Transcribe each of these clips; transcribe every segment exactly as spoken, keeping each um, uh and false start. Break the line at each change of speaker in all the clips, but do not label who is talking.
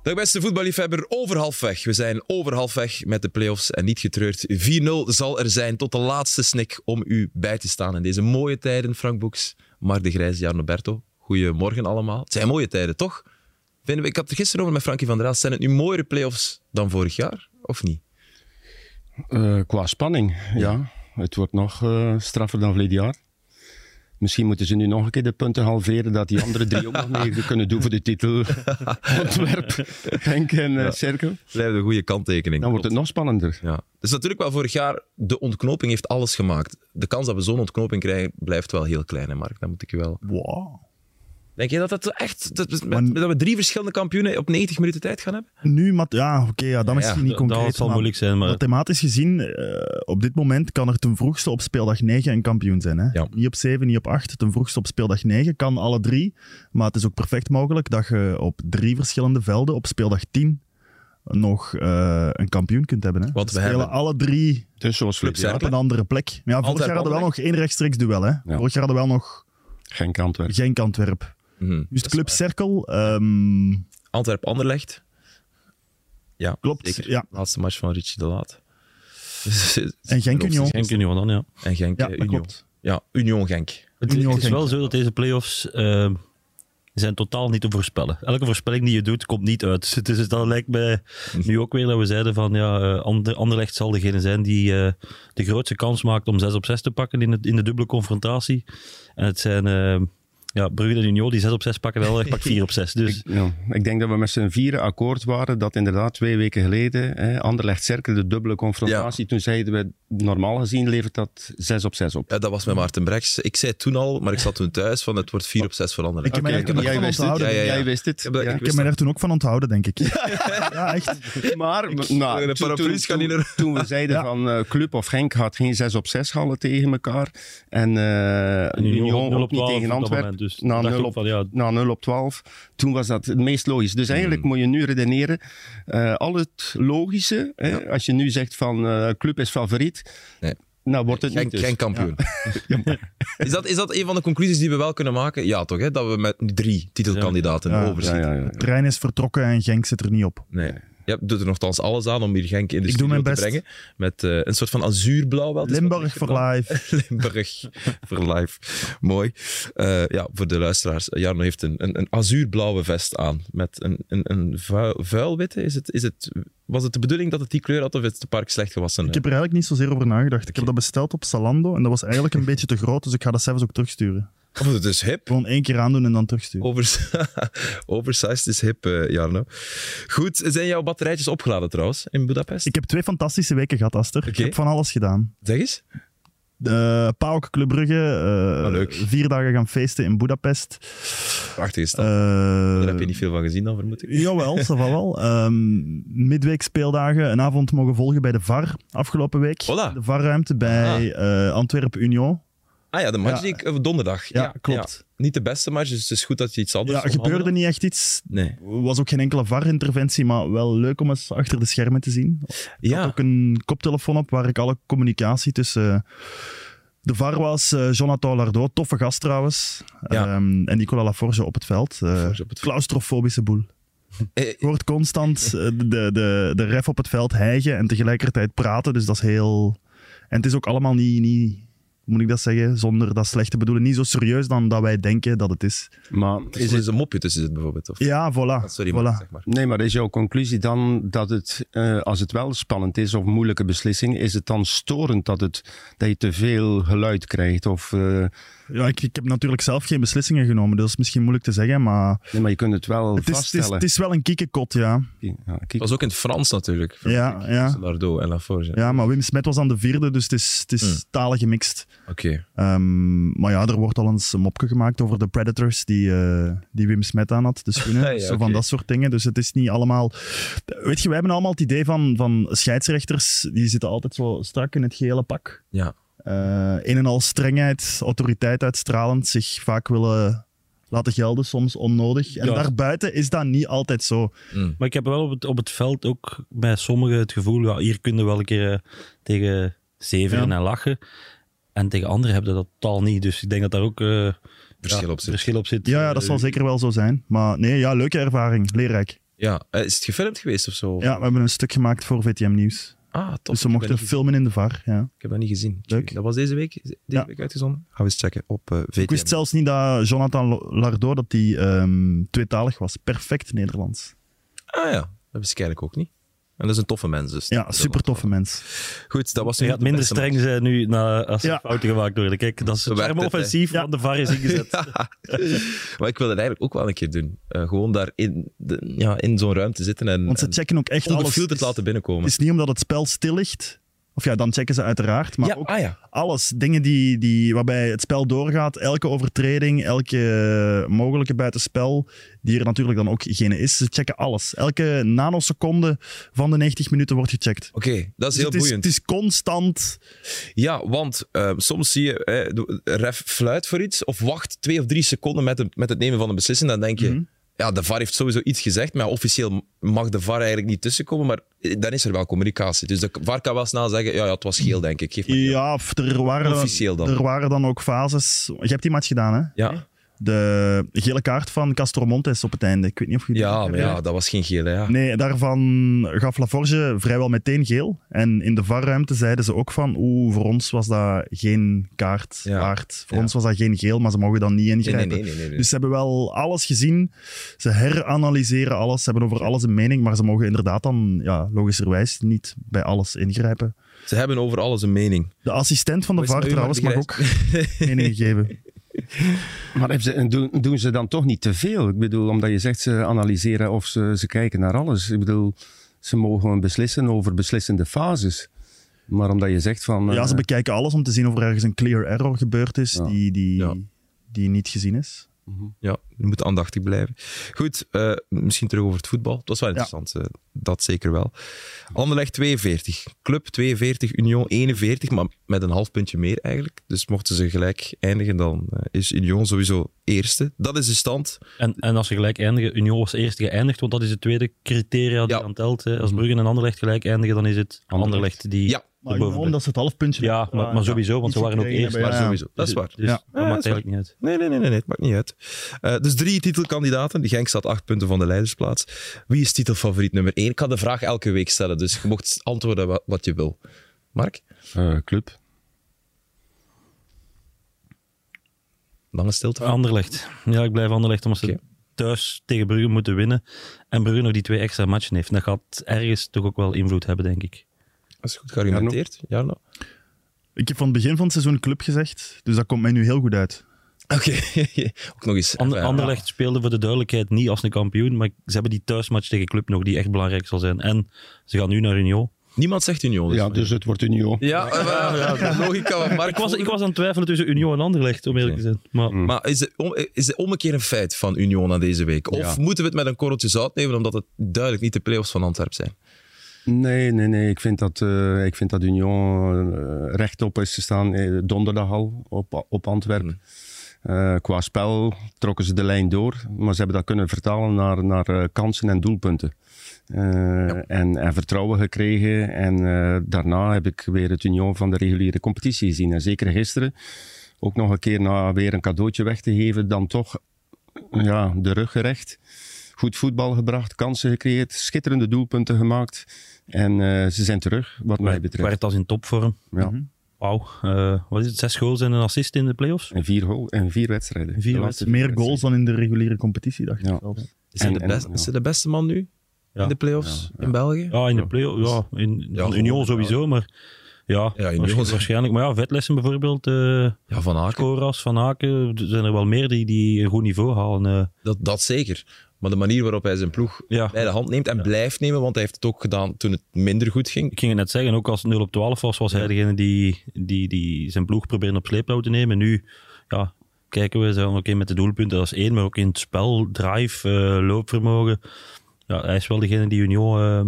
Dag beste voetballiefhebber, over halfweg. We zijn over halfweg met de play-offs en niet getreurd. vier nul zal er zijn tot de laatste snik om u bij te staan in deze mooie tijden. Frank Boeks, Mark de Grijs, Jan Roberto. Goedemorgen allemaal. Het zijn mooie tijden, toch? Vinden we, ik had het gisteren over met Frankie van der Elst. Zijn het nu mooiere play-offs dan vorig jaar, of niet?
Uh, qua spanning, ja. ja. Het wordt nog uh, straffer dan verleden jaar. Misschien moeten ze nu nog een keer de punten halveren, dat die andere drie ook nog mee kunnen doen voor de titel. Antwerp, Genk en uh, ja. Cerkel.
Blijft een goede kanttekening.
Dan wordt het nog spannender.
Ja. Dus natuurlijk wel vorig jaar, de ontknoping heeft alles gemaakt. De kans dat we zo'n ontknoping krijgen, blijft wel heel klein, hè Mark? Dat moet ik je wel...
Wow.
Denk je dat, dat, echt, dat, maar, dat we drie verschillende kampioenen op negentig minuten tijd gaan hebben?
Nu, mat- ja, oké, okay, ja, dat is ja, misschien niet concreet.
Dat zal moeilijk zijn, maar...
Mathematisch gezien, uh, op dit moment kan er ten vroegste op speeldag negen een kampioen zijn. Hè?
Ja.
Niet op zeven, niet op acht. Ten vroegste op speeldag negen kan alle drie. Maar het is ook perfect mogelijk dat je op drie verschillende velden op speeldag tien nog uh, een kampioen kunt hebben. Hè?
Want we
spelen
hebben...
alle drie
dus zoals
clubs op een andere plek. Maar ja, vorig jaar hadden we wel nog één rechtstreeks duel. Hè? Ja. Vorig jaar hadden we wel nog
Genk Antwerp.
Genk Antwerp.
Mm-hmm.
Dus de Club Cerkel. Um...
Antwerp-Anderlecht. Ja,
klopt.
Zeker.
Ja.
Laatste match van Richie de Laat.
En Genk Union.
Genk Union dan, ja.
En Genk
ja,
Union.
Klopt.
Ja, Union Genk.
Het,
Union
het is
Genk.
wel zo dat deze play-offs uh, zijn totaal niet te voorspellen. Elke voorspelling die je doet, komt niet uit. Dus dat lijkt mij nu ook weer dat we zeiden van ja, uh, Anderlecht zal degene zijn die uh, de grootste kans maakt om zes op zes te pakken in, het, in de dubbele confrontatie. En het zijn... Uh, Ja, Brugge en Union die zes op zes pakken, wel ik pak vier op zes. Dus.
Ik, ja, ik denk dat we met z'n vieren akkoord waren dat inderdaad twee weken geleden, hè, Anderlecht Cerkel, de dubbele confrontatie, ja. Toen zeiden we, normaal gezien levert dat zes op zes op.
Ja, dat was met Maarten Brechts. Ik zei toen al, maar ik zat toen thuis, van het wordt vier op zes voor Anderlecht.
Ik heb
okay,
mij
jij, wist het, ja, ja, ja. jij wist het.
Ik heb,
ja.
ik
ik heb mij daar toen ook van onthouden, denk ik.
Ja, echt. Maar nou,
de
toen, toen,
gaan
toen, toen we zeiden ja. van uh, Club of Genk had geen zes op zes halen tegen elkaar en uh, en Union ook niet tegen Antwerpen.
Dus
na nul op Ja. Na nul op twaalf. Toen was dat het meest logisch. Dus eigenlijk mm. moet je nu redeneren. Uh, al het logische. Hè, ja. Als je nu zegt van uh, club is favoriet.
Nee.
Nou wordt het
geen,
niet dus.
Geen kampioen.
Ja.
is, dat, is dat een van de conclusies die we wel kunnen maken? Ja toch, hè? Dat we met drie titelkandidaten
ja.
overzitten.
Ja, ja, ja, ja.
Het trein is vertrokken en Genk zit er niet op.
Nee. Ja, doet er nogthans alles aan om hier Genk in de
ik
studio te
best.
brengen. Met uh, een soort van azuurblauw. Wel.
Limburg voor live.
Limburg voor live. Mooi. Uh, ja, voor de luisteraars. Jarno heeft een, een, een azuurblauwe vest aan. Met een, een, een vuil, vuilwitte. Is het, is het, was het de bedoeling dat het die kleur had of is het park slecht gewassen?
Ik heb er eigenlijk niet zozeer over nagedacht. Okay. Ik heb dat besteld op Zalando en dat was eigenlijk een beetje te groot. Dus ik ga dat zelfs ook terugsturen.
Of het is hip.
Gewoon één keer aandoen en dan terugsturen.
Overs- Oversized is hip, uh, Jarno. Goed, zijn jouw batterijtjes opgeladen trouwens in Budapest?
Ik heb twee fantastische weken gehad, Aster. Okay. Ik heb van alles gedaan.
Zeg eens.
Uh, PAOK Club Brugge. Uh,
oh, leuk.
Vier dagen gaan feesten in Budapest.
Prachtige stad. Uh, Daar heb je niet veel van gezien dan, vermoed ik.
Jawel, dat va wel. Um, midweek speeldagen. Een avond mogen volgen bij de V A R afgelopen week.
Voilà.
De V A R-ruimte bij uh, Antwerp Union.
Ah ja, de match ja. die ik, donderdag.
Ja, ja klopt.
Ja. Niet de beste match, dus het is goed dat je iets anders
Ja, er gebeurde niet echt iets.
Nee.
Er was ook geen enkele V A R-interventie, maar wel leuk om eens achter de schermen te zien. Ik
ja.
had ook een koptelefoon op waar ik alle communicatie tussen... Uh, de V A R was uh, Jonathan Lardot, toffe gast trouwens.
Ja.
Um, en Nicolas Laforge op het veld. Uh,
op het
claustrofobische boel. Je hoort constant uh, de, de, de ref op het veld hijgen en tegelijkertijd praten, dus dat is heel... En het is ook allemaal niet... niet hoe moet ik dat zeggen, zonder dat slecht te bedoelen, niet zo serieus dan dat wij denken dat het is.
Maar is het een mopje tussen het bijvoorbeeld? Of?
Ja, voilà.
Ah, sorry,
voilà.
maar, zeg maar.
Nee, maar is jouw conclusie dan dat het, uh, als het wel spannend is of een moeilijke beslissing, is het dan storend dat, het, dat je te veel geluid krijgt? Of, uh...
Ja, ik, ik heb natuurlijk zelf geen beslissingen genomen, dus dat is misschien moeilijk te zeggen, maar...
Nee, maar je kunt het wel
het is,
vaststellen.
Het is, het is wel een kiekenkot, ja.
ja kiek...
Het was ook in het Frans natuurlijk.
Ja, ja.
Lardot en Laforge.
Ja, maar Wim Smet was aan de vierde, dus het is, het is hmm. talen gemixt.
Oké.
Okay. Um, maar ja, er wordt al eens een mopje gemaakt over de Predators die, uh, die Wim Smet aan had, de schoenen. ja, zo okay. Van dat soort dingen. Dus het is niet allemaal... Weet je, wij hebben allemaal het idee van, van scheidsrechters, die zitten altijd zo strak in het gele pak.
Ja.
Uh, een en al strengheid, autoriteit uitstralend, zich vaak willen laten gelden, soms onnodig. En ja. daarbuiten is dat niet altijd zo.
Mm. Maar ik heb wel op het, op het veld ook bij sommigen het gevoel, ja, hier kun je wel een keer uh, tegen zeveren ja. en lachen. En tegen anderen hebben dat totaal niet. Dus ik denk dat daar ook uh,
verschil,
ja,
op zit.
verschil op zit.
Ja, ja, dat zal zeker wel zo zijn. Maar nee, ja, leuke ervaring, leerrijk.
Ja, uh, is het gefilmd geweest of zo?
Ja, we hebben een stuk gemaakt voor V T M Nieuws.
Ah, top.
Dus we mochten filmen in de V A R. Ja.
Ik heb dat niet gezien.
Leuk.
Dat was deze week, deze
Ja.
week uitgezonden. Gaan we eens checken op uh, V T M.
Ik wist zelfs niet dat Jonathan Lardot dat die, um, tweetalig was. Perfect Nederlands.
Ah ja, dat wist ik eigenlijk ook niet. En dat is een toffe mens dus.
Ja, super toffe mens.
Goed, dat was nu
Je gaat
de
minder
beste
streng zijn nu na, als er
Ja.
fouten gemaakt worden. Kijk, dat is het
Zo werkt het,
offensief
hè.
van de V A R is ingezet.
Ja. Maar ik wil het eigenlijk ook wel een keer doen. Uh, gewoon daar in, de, ja, in zo'n ruimte zitten en,
Want ze
en
checken ook echt alles.
ongefilterd
Het is-
laten binnenkomen.
Het is niet omdat het spel stil ligt. Of ja, dan checken ze uiteraard. Maar
ja,
ook
ah ja.
alles. Dingen die, die, waarbij het spel doorgaat. Elke overtreding, elke mogelijke buitenspel. Die er natuurlijk dan ook geen is. Ze checken alles. Elke nanoseconde van de negentig minuten wordt gecheckt.
Oké, okay, dat is
Dus
heel
het, is,
boeiend.
het is constant.
Ja, want uh, soms zie je, eh, de ref fluit voor iets of wacht twee of drie seconden met, de, met het nemen van een beslissing. Dan denk je,
Mm-hmm.
ja, de V A R heeft sowieso iets gezegd, maar officieel mag de V A R eigenlijk niet tussenkomen. Maar dan is er wel communicatie. Dus de V A R kan wel snel zeggen, ja, ja het was geel, denk ik. Geef maar geel.
Ja, of er waren,
Officieel dan.
er waren dan ook fases. Je hebt die match gedaan, hè?
Ja,
De gele kaart van Castro Montes op het einde. Ik weet niet of je die
ja
hebt.
maar ja, dat was geen geel. Hè, ja.
Nee, daarvan gaf Laforge vrijwel meteen geel. En in de V A R-ruimte zeiden ze ook van oeh, voor ons was dat geen kaart
Ja.
waard. Voor
Ja.
ons was dat geen geel, maar ze mogen dan niet
Nee,
ingrijpen.
nee, nee, nee, nee, nee.
Dus ze hebben wel alles gezien. Ze heranalyseren alles. Ze hebben over alles een mening, maar ze mogen inderdaad dan ja, logischerwijs niet bij alles ingrijpen.
Ze hebben over alles een mening.
De assistent van de
Hoe
V
is
A R
het met u,
trouwens
Mark
mag
de
ook meningen geven.
Maar hebben ze, doen, doen ze dan toch niet te veel? Ik bedoel, omdat je zegt ze analyseren of ze, ze kijken naar alles. Ik bedoel, ze mogen gewoon beslissen over beslissende fases. Maar omdat je zegt van...
Ja,
eh,
ze bekijken alles om te zien of er ergens een clear error gebeurd is
Ja.
die, die,
Ja.
die niet gezien is.
Ja, je moet aandachtig blijven. Goed, uh, misschien terug over het voetbal. Het was wel interessant, uh, dat zeker wel. Anderlecht tweeënveertig, Club tweeënveertig, Union eenenveertig, maar met een half puntje meer eigenlijk. Dus mochten ze gelijk eindigen, dan uh, is Union sowieso eerste. Dat is de stand.
En, en als ze gelijk eindigen, Union was eerste geëindigd, want dat is het tweede criteria die
Ja.
aan telt. Hè. Als Brugge en Anderlecht gelijk eindigen, dan is het Anderlecht die
Ja.
Maar
erboven
Union, dat
blijft.
ze het half puntje...
Ja, maar, maar sowieso, want ze waren ook eerst.
Maar sowieso, dat is waar.
Dus
Ja.
dat
Ja, dat
maakt
is
eigenlijk niet uit.
Nee, nee, nee, nee, nee, het maakt niet uit. Uh, dus drie titelkandidaten. De Genk staat acht punten van de leidersplaats. Wie is titelfavoriet nummer één? Ik kan de vraag elke week stellen, dus je mocht antwoorden wat, wat je wil. Mark?
eh, club.
Lange stilte.
Anderlecht. Ja, ik blijf Anderlecht, omdat ze
Oké.
thuis tegen Brugge moeten winnen. En Brugge nog die twee extra matchen heeft. Dat gaat ergens toch ook wel invloed hebben, denk ik.
Dat is goed geargumenteerd. Jarno?
Ik heb van het begin van het seizoen club gezegd, dus dat komt mij nu heel goed uit.
Oké, ook nog eens.
Ander,
Enfin,
Anderlecht speelde voor de duidelijkheid niet als een kampioen, maar ze hebben die thuismatch tegen Club nog, die echt belangrijk zal zijn. En ze gaan nu naar Union.
Niemand zegt Union. Dus.
Ja, dus het wordt Union.
Ja, ja, ja, de logica van Mark.
Ik was, ik was aan het twijfelen tussen Union en Anderlecht, om eerlijk te zijn. Maar
Maar is de, om, is de ommekeer een feit van Union aan deze week? Of
Ja.
moeten we het met een korreltje zout nemen, omdat het duidelijk niet de play-offs van Antwerpen zijn?
Nee, nee, nee. Ik vind dat, uh, ik vind dat Union uh, rechtop is gestaan uh, donderdag al op, op Antwerpen. Uh, qua spel trokken ze de lijn door, maar ze hebben dat kunnen vertalen naar, naar uh, kansen en doelpunten. Uh, ja. en, en vertrouwen gekregen. En uh, daarna heb ik weer het Union van de reguliere competitie gezien. En zeker gisteren, ook nog een keer na weer een cadeautje weg te geven, dan toch ja, de rug gerecht. Goed voetbal gebracht, kansen gecreëerd, schitterende doelpunten gemaakt. En uh, ze zijn terug, wat mij betreft.
waar het als in topvorm.
Ja.
Mm-hmm.
Wauw, uh, wat is het? Zes goals en een assist in de play-offs?
En vier, goal, en vier wedstrijden.
Vier
De laatste
Meer
wedstrijden.
goals dan in de reguliere competitie, dacht ik
Ja.
zelfs.
Is hij
En-
de,
en-
best,
ja.
is hij de beste man nu
Ja.
in de play-offs
Ja, ja.
in België?
Ja, in de play-offs. Ja, in,
Ja,
van Union
gewoon,
sowieso, maar ja,
Ja, Union.
waarsch- waarschijnlijk. Maar ja, Vetlessen bijvoorbeeld, uh,
Ja, Van Aken.
Coras, Van Aken, er zijn er wel meer die, die een goed niveau halen. Uh,
Dat, dat zeker. Maar de manier waarop hij zijn ploeg
ja.
bij de hand neemt en blijft nemen, want hij heeft het ook gedaan toen het minder goed ging.
Ik ging het net zeggen, ook als het nul op twaalf was, was hij degene die, die, die zijn ploeg probeerde op sleeptouw te nemen. Nu, ja, kijken we, zijn oké met de doelpunten, dat is één, maar ook in het spel, drive, uh, loopvermogen. Ja, hij is wel degene die Union... Uh,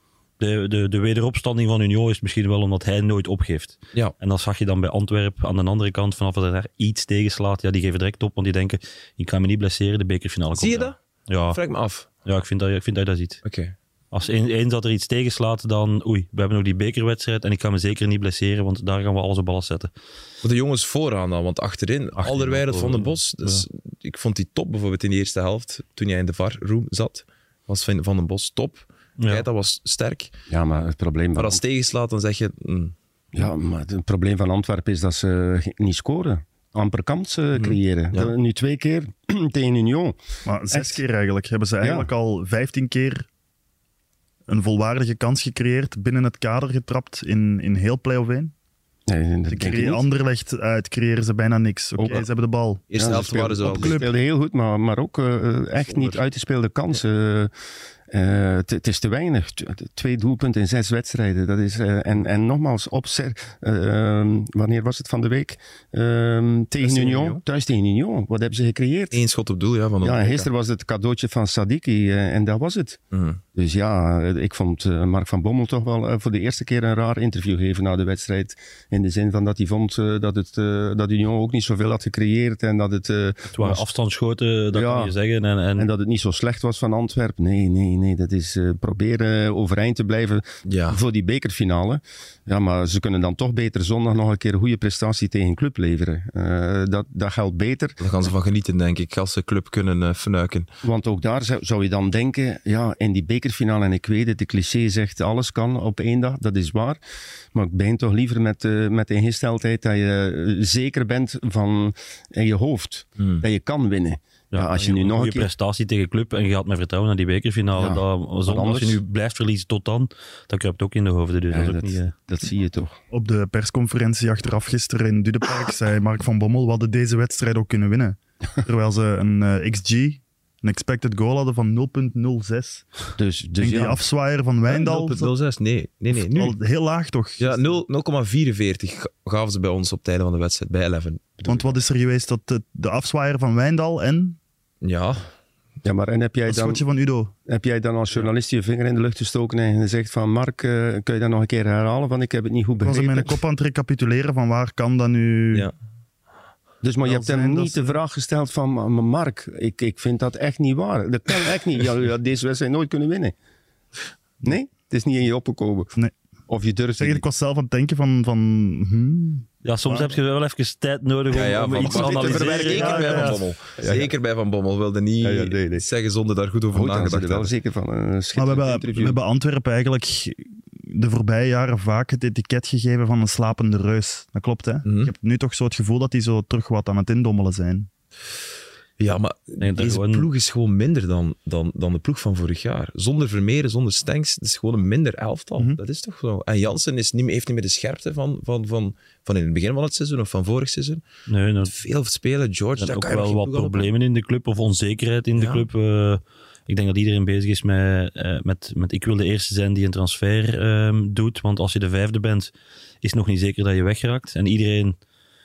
de, de, de wederopstanding van Union is misschien wel omdat hij nooit opgeeft.
Ja.
En dat zag je dan bij Antwerpen aan de andere kant, vanaf dat hij daar iets tegenslaat, ja, die geven direct op, want die denken, ik kan me niet blesseren, de bekerfinale komt
Zie je
eraan.
dat?
Ja,
Vraag me af.
ja ik, vind dat, ik vind dat je dat ziet.
Oké.
Als een- eens dat er iets tegenslaat, dan oei, we hebben nog die bekerwedstrijd en ik ga me zeker niet blesseren, want daar gaan we alles op alles zetten.
Voor de jongens vooraan dan, want achterin,
Achterin
Alderweireld
ook
van
wel,
den Bos. Dus ik vond die top bijvoorbeeld in de eerste helft, toen jij in de V A R-room zat. was Van, van den Bos top.
Ja.
Keita was sterk.
Ja, maar het probleem
Maar
van,
als het tegenslaat, dan zeg je... Mm,
ja, maar het probleem van Antwerpen is dat ze ge- niet scoren. Amper kansen creëren.
Ja.
Nu twee keer tegen Union.
Maar zes
Echt?
keer eigenlijk. Hebben ze eigenlijk al vijftien keer een volwaardige kans gecreëerd, binnen het kader getrapt in, in heel play-off één.
Nee, dat
Ze
denk ik
creëren
niet.
Anderlecht uit, creëren ze bijna niks. Oké,
Ook-
ze hebben de bal.
eerste
Ja,
helft
ze
waren ze wel...
speelden- Ze speelden heel goed, maar, maar ook uh, echt
Zonder.
niet uitgespeelde kansen. Uh, het, het is te weinig. T- Twee doelpunten in zes wedstrijden. Dat is, uh, en, en nogmaals, op ser, uh, wanneer was het van de week? Uh, tegen
tegen
Union.
Union.
Thuis tegen Union. Wat hebben ze gecreëerd?
Eén schot op doel, ja. Van
Ja,
Ondrejka.
gisteren was het cadeautje van Sadiki uh, en dat was het.
Mhm.
Dus ja, ik vond uh, Mark van Bommel toch wel uh, voor de eerste keer een raar interview geven na de wedstrijd. In de zin van dat hij vond uh, dat, het, uh, dat Union ook niet zoveel had gecreëerd en dat het, uh,
Het waren
was-
afstandsschoten, dat
Ja.
kan je zeggen. En, en,
en dat het niet zo slecht was van Antwerpen. Nee, nee, nee. Dat is uh, proberen overeind te blijven
Ja.
voor die bekerfinale. Ja, maar ze kunnen dan toch beter zondag nog een keer een goede prestatie tegen club leveren. Uh, dat, dat geldt beter.
Daar gaan ze van genieten, denk ik, als ze club kunnen uh, fnuiken.
Want ook daar zou, zou je dan denken, ja, in die bekerfinale, en ik weet het, de cliché zegt alles kan op één dag, dat is waar. Maar ik ben toch liever met, uh, met de ingesteldheid dat je uh, zeker bent van in je hoofd,
Hmm.
dat je kan winnen. Ja, als je nu
een
nog een
goede
keer...
prestatie tegen club en je gaat met vertrouwen naar die bekerfinale.
Ja,
dat,
wat
zonder, als je
anders?
nu blijft verliezen tot dan, dan kruipt ook in de hoofden. Dus
Ja,
dat is ook
dat,
niet, eh,
dat zie je toch.
Op de persconferentie achteraf gisteren in Dudepark zei Mark van Bommel, we hadden deze wedstrijd ook kunnen winnen. Terwijl ze een uh, X G, een expected goal hadden van nul komma nul zes.
Dus,
Dus
dus
die
ja,
afzwaaier van Wijndal,
nul komma nul zes, nee. Nee, nee, nu.
al heel laag toch?
Ja, nul komma vierenveertig gaven ze bij ons op tijden van de wedstrijd, bij elf.
Want wat is er geweest? Dat de, de afzwaaier van Wijndal en
Ja,
ja, maar en heb jij,
het
dan,
schotje van Udo.
heb jij dan als journalist je vinger in de lucht gestoken en gezegd van Mark, uh, kun je dat nog een keer herhalen? Want ik heb het niet goed
Ik was in
begrepen.
mijn kop aan het recapituleren van waar kan dat nu...
ja.
Dus, maar je
wel
hebt hem
zijn dat
niet
ze-
de vraag gesteld van, maar maar Mark, ik, ik vind dat echt niet waar. Dat kan echt niet. Je had deze wedstrijd nooit kunnen winnen. Nee? Het is niet in je opgekomen.
Nee.
Of je durft
Zeg,
het
ik was zelf aan het denken van... van hmm,
ja, soms
Maar-
heb je wel even tijd nodig om,
Ja, ja,
om
van-
iets te
van-
analyseren.
Zeker
Ja,
bij
ja,
Van
ja.
Bommel. Zeker bij Van Bommel. Wilde niet
Ja, ja, nee, nee.
zeggen zonder daar goed over
goed. Dan zit
nagedacht
er
te
wel
hebben.
zeker van een
Maar we
schitterend
hebben, we
interview.
hebben Antwerpen eigenlijk de voorbije jaren vaak het etiket gegeven van een slapende reus. Dat klopt, hè?
Mhm.
Ik heb nu toch zo het gevoel dat die zo terug wat aan het indommelen zijn.
Ja, maar
Nee, dat
deze
gewoon-
ploeg is gewoon minder dan, dan, dan de ploeg van vorig jaar. Zonder Vermeeren, zonder Stenks, het is gewoon een minder elftal.
Mhm.
Dat is toch zo. En Jansen is niet, meer- heeft niet meer de scherpte van, van, van, van in het begin van het seizoen of van vorig seizoen.
Nee, nou,
Veel spelen, George,
er zijn
daar
ook
kan je
wel
geen
wat
ploeg aan
problemen in de club of onzekerheid in de
Ja.
club. Eh, ik denk dat iedereen bezig is met, eh, met, met ik wil de eerste zijn die een transfer ehm, doet. Want als je de vijfde bent, is het nog niet zeker dat je wegraakt. En iedereen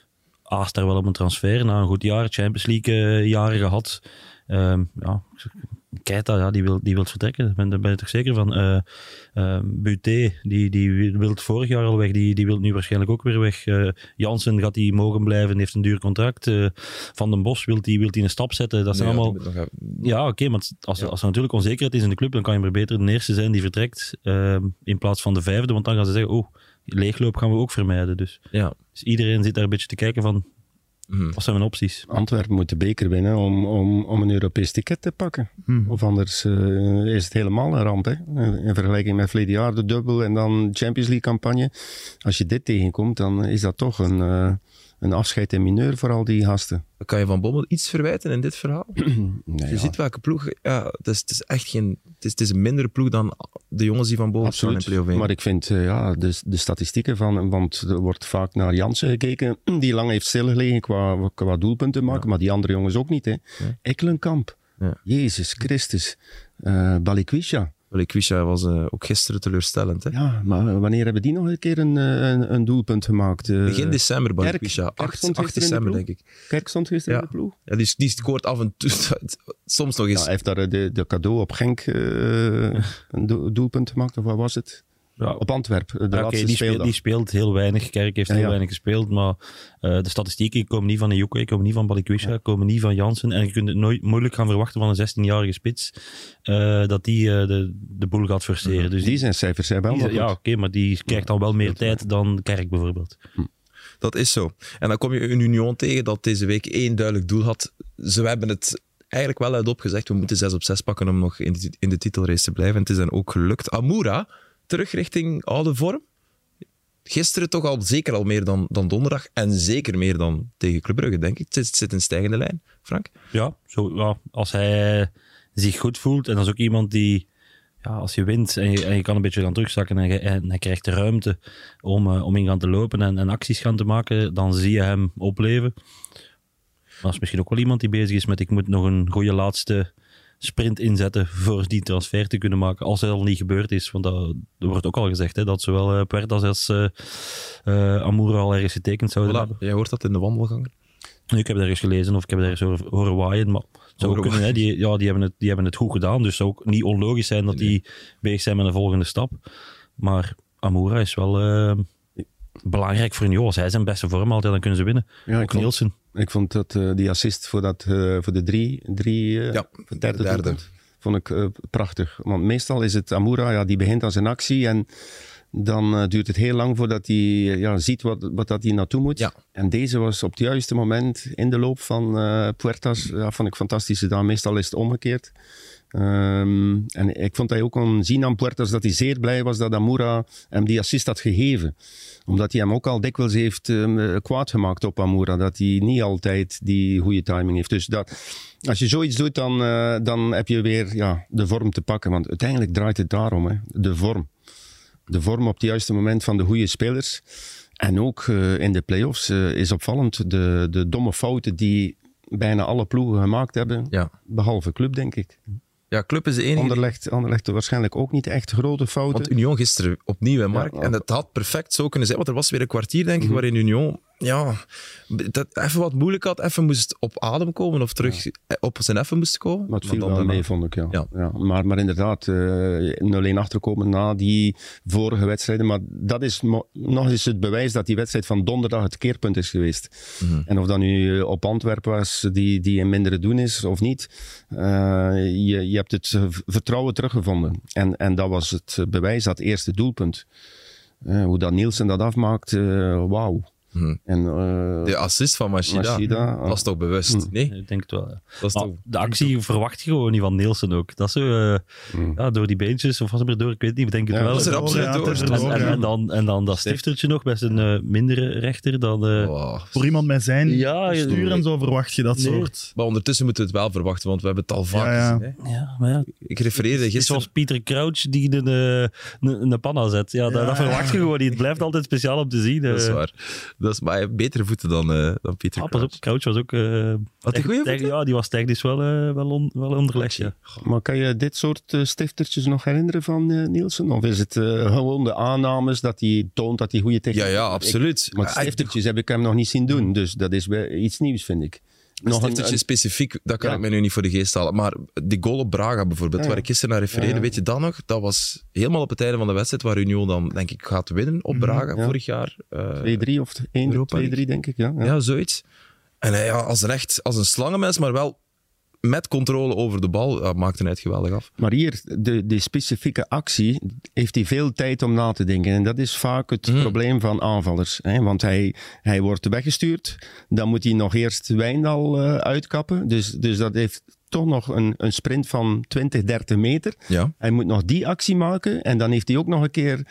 aast daar wel op een transfer. Na een goed jaar, Champions League eh, jaren gehad. Ehm, ja, Keita, ja, die wil, die wil vertrekken. Daar ben, daar ben je toch zeker van. Eh eh, Buté, die, die wil vorig jaar al weg. Die, die wil nu waarschijnlijk ook weer weg. Eh, Jansen gaat die mogen blijven, heeft een duur contract. Eh, Van den Bos wil die, wil die een stap zetten. Dat zijn
Nee, ja,
allemaal...
die moet nog even-
Ja, oké, maar als,
Ja.
als er natuurlijk onzekerheid is in de club, dan kan je maar beter de eerste zijn die vertrekt ehm, in plaats van de vijfde. Want dan gaan ze zeggen, oh, leegloop gaan we ook vermijden. Dus,
Ja.
dus iedereen zit daar een beetje te kijken van,
Mhm.
wat zijn mijn opties?
Antwerpen moet de beker winnen om, om, om een Europees ticket te pakken.
Hmm.
Of anders uh, is het helemaal een ramp. Hè? In vergelijking met verleden jaar de dubbel en dan Champions League campagne. Als je dit tegenkomt, dan is dat toch een, uh, een afscheid in mineur voor al die gasten.
Kan je Van Bommel iets verwijten in dit verhaal?
Nee,
Je
ja,
ziet welke ploeg... Ja, het is, het is echt geen... Het is, het is een mindere ploeg dan de jongens die van boven staan in
absoluut.
play-off één.
Maar ik vind uh, ja, de, de statistieken van... Want er wordt vaak naar Jansen gekeken, die lang heeft stilgelegen qua, qua doelpunten maken.
Ja.
Maar die andere jongens ook niet. Hè.
Ja.
Ekkelenkamp.
Ja.
Jezus Christus. Uh, Balikwisha.
Balikwisha was uh, ook gisteren teleurstellend. Hè?
Ja, maar wanneer hebben die nog een keer een, een, een doelpunt gemaakt? Uh,
Begin december, Balikwisha.
Kerk- Kerk
acht
stond gisteren in de
december,
ploeg.
denk ik.
Kerk stond gisteren
Ja.
in de ploeg.
Ja, die, die scoort af en toe. Soms nog
Ja,
eens.
hij heeft daar de, de cadeau op Genk uh, een do- doelpunt gemaakt, of wat was het?
Ja,
Op Antwerpen, de
Ja, oké,
laatste
die, speelt,
speeldag.
die speelt heel weinig. Kerk heeft
Ja,
heel
ja.
weinig gespeeld. Maar uh, de statistieken komen niet van Ejuke, komen niet van Balikwisha, komen niet van Jansen. En je kunt het nooit, moeilijk gaan verwachten van een zestienjarige spits uh, dat die uh, de, de boel gaat forceren. Dus
Die zijn cijfers zijn wel
die-
nog
ja,
goed.
oké, maar die krijgt dan wel meer tijd dan Kerk bijvoorbeeld.
Dat is zo. En dan kom je een Union tegen dat deze week één duidelijk doel had. Ze hebben het eigenlijk wel uitop gezegd, we moeten zes op zes pakken om nog in de, in de titelrace te blijven. En het is dan ook gelukt. Amoura, terug richting oude vorm. Gisteren toch al zeker al meer dan, dan donderdag. En zeker meer dan tegen Club Brugge, denk ik. Het zit, het zit in stijgende lijn, Frank.
Ja, zo, ja, als hij zich goed voelt, en dat is ook iemand die, ja, als je wint en je, en je kan een beetje gaan terugzakken en, je, en hij krijgt de ruimte om, uh, om in gaan te lopen en, en acties gaan te maken, dan zie je hem opleven. Maar dat is misschien ook wel iemand die bezig is met ik moet nog een goede laatste sprint inzetten voor die transfer te kunnen maken, als het al niet gebeurd is. Want dat, er wordt ook al gezegd, hè, dat zowel uh, Puertas als uh, uh, Amoura al ergens getekend zouden
Voilà,
hebben.
jij hoort dat in de wandelgangen.
Nu, ik heb daar eens gelezen of ik heb daar eens horen, horen waaien, maar het zou ook kunnen, hè, die, ja, die, hebben het, die hebben het goed gedaan, dus het zou ook niet onlogisch zijn dat die bezig zijn met een volgende stap. Maar Amoura is wel uh, belangrijk voor Union. Als hij zijn beste vorm haalt, dan kunnen ze winnen.
Ja,
ook
ik vond,
Nielsen.
Ik vond dat uh, die assist voor, dat, uh, voor de drie, drie uh,
Ja,
derde,
derde.
doelpunt, vond ik uh, prachtig. Want meestal is het Amoura, ja, die begint aan zijn actie en dan uh, duurt het heel lang voordat hij uh, ja, ziet wat, wat dat hij naartoe moet.
Ja.
En deze was op het juiste moment in de loop van uh, Puertas. Ja, vond ik fantastisch gedaan. Meestal is het omgekeerd. Um, en ik vond dat je ook kon zien aan Puertas dat hij zeer blij was dat Amoura hem die assist had gegeven. Omdat hij hem ook al dikwijls heeft um, kwaad gemaakt op Amoura. Dat hij niet altijd die goede timing heeft. Dus dat, als je zoiets doet, dan, uh, dan heb je weer ja, de vorm te pakken. Want uiteindelijk draait het daarom. Hè. De vorm. De vorm op het juiste moment van de goede spelers. En ook uh, in de play-offs uh, is opvallend. De, de domme fouten die bijna alle ploegen gemaakt hebben.
Ja.
Behalve Club, denk ik.
Ja, Club is de enige.
Anderlecht, Anderlecht waarschijnlijk ook niet echt grote fouten.
Want Union gisteren opnieuw, hè, Mark.
Ja,
en het had perfect zo kunnen zijn. Want er was weer een kwartier, denk ik,
Mm-hmm.
waarin Union ja, dat even wat moeilijk had. Even moest op adem komen of terug ja. op zijn effen moest komen.
Maar het viel
dan
wel
daarna...
mee, vond ik. Ja.
Ja.
Ja. Maar, maar inderdaad, uh, nul-een achterkomen na die vorige wedstrijden. Maar dat is mo- nog eens het bewijs dat die wedstrijd van donderdag het keerpunt is geweest.
Mm-hmm.
En of dat nu op Antwerpen was, die, die in mindere doen is of niet. Uh, je, je hebt het vertrouwen teruggevonden. En, en dat was het bewijs, dat eerste doelpunt. Uh, hoe dat Nielsen dat afmaakt, uh, wauw.
Mm-hmm.
En, uh,
de assist van Machida,
Machida
dat was toch bewust?
Mm.
Nee?
Ik denk het wel. Ja.
Dat is
Maar
toch...
de actie verwacht je gewoon niet van Nielsen ook. Dat is zo, uh,
Mm.
ja, door die beentjes, of was het er door, ik weet niet, ik denk het
Ja,
wel.
Dat is er
door,
absoluut
ja,
door.
het is er
En,
door,
en,
ja.
en, dan, en dan dat stiftertje nog met zijn uh, mindere rechter. Dan, uh,
Oh.
Voor iemand met zijn
Ja, je-
stuur en zo verwacht je dat
Nee.
soort...
Maar ondertussen moeten we het wel verwachten, want we hebben het al vaak
Ja, ja.
gezien. Hè?
ja, maar ja.
Ik refereerde
Het is
gisteren...
zoals Pieter Crouch die een, uh, een, een panna zet. Ja, dat,
Ja,
dat verwacht je
ja.
gewoon niet. Het blijft altijd speciaal om te zien.
Dat is
uh.
waar. Dat is, maar hij heeft betere voeten dan, uh, dan Pieter
Ah, pas
Crouch.
op, Crouch was ook... Uh,
Had hij goede voeten?
Ja, die was technisch wel, uh, wel, on, wel onderlegd. Ja.
Maar kan je dit soort uh, stiftertjes nog herinneren van uh, Nielsen? Of is het uh, gewoon de aannames dat hij toont dat hij goede techniek
Ja, ja,
heeft?
absoluut.
Ik, maar
Ah,
stiftertjes heb ik hem nog niet zien doen. Dus dat is wel iets nieuws, vind ik.
Een stiftertje specifiek, dat kan
Ja.
ik me nu niet voor de geest halen. Maar die goal op Braga bijvoorbeeld,
Ja.
waar ik gisteren naar refereerde,
Ja, ja.
weet je dat nog? Dat was helemaal op het einde van de wedstrijd, waar Union dan, denk ik, gaat winnen op Braga
ja.
vorig jaar. Uh,
twee drie of één,
Europa
twee drie, denk ik. Ja, ja.
ja, zoiets. En hij, ja, als, een echt, als een slangenmens, maar wel met controle over de bal, ja, maakte hij het geweldig af.
Maar hier, de, de specifieke actie, heeft hij veel tijd om na te denken. En dat is vaak het
Mm.
probleem van aanvallers. Hè? Want hij, hij wordt weggestuurd. Dan moet hij nog eerst Wijndal uh, uitkappen. Dus, dus dat heeft toch nog een, een sprint van twintig, dertig meter.
Ja.
Hij moet nog die actie maken. En dan heeft hij ook nog een keer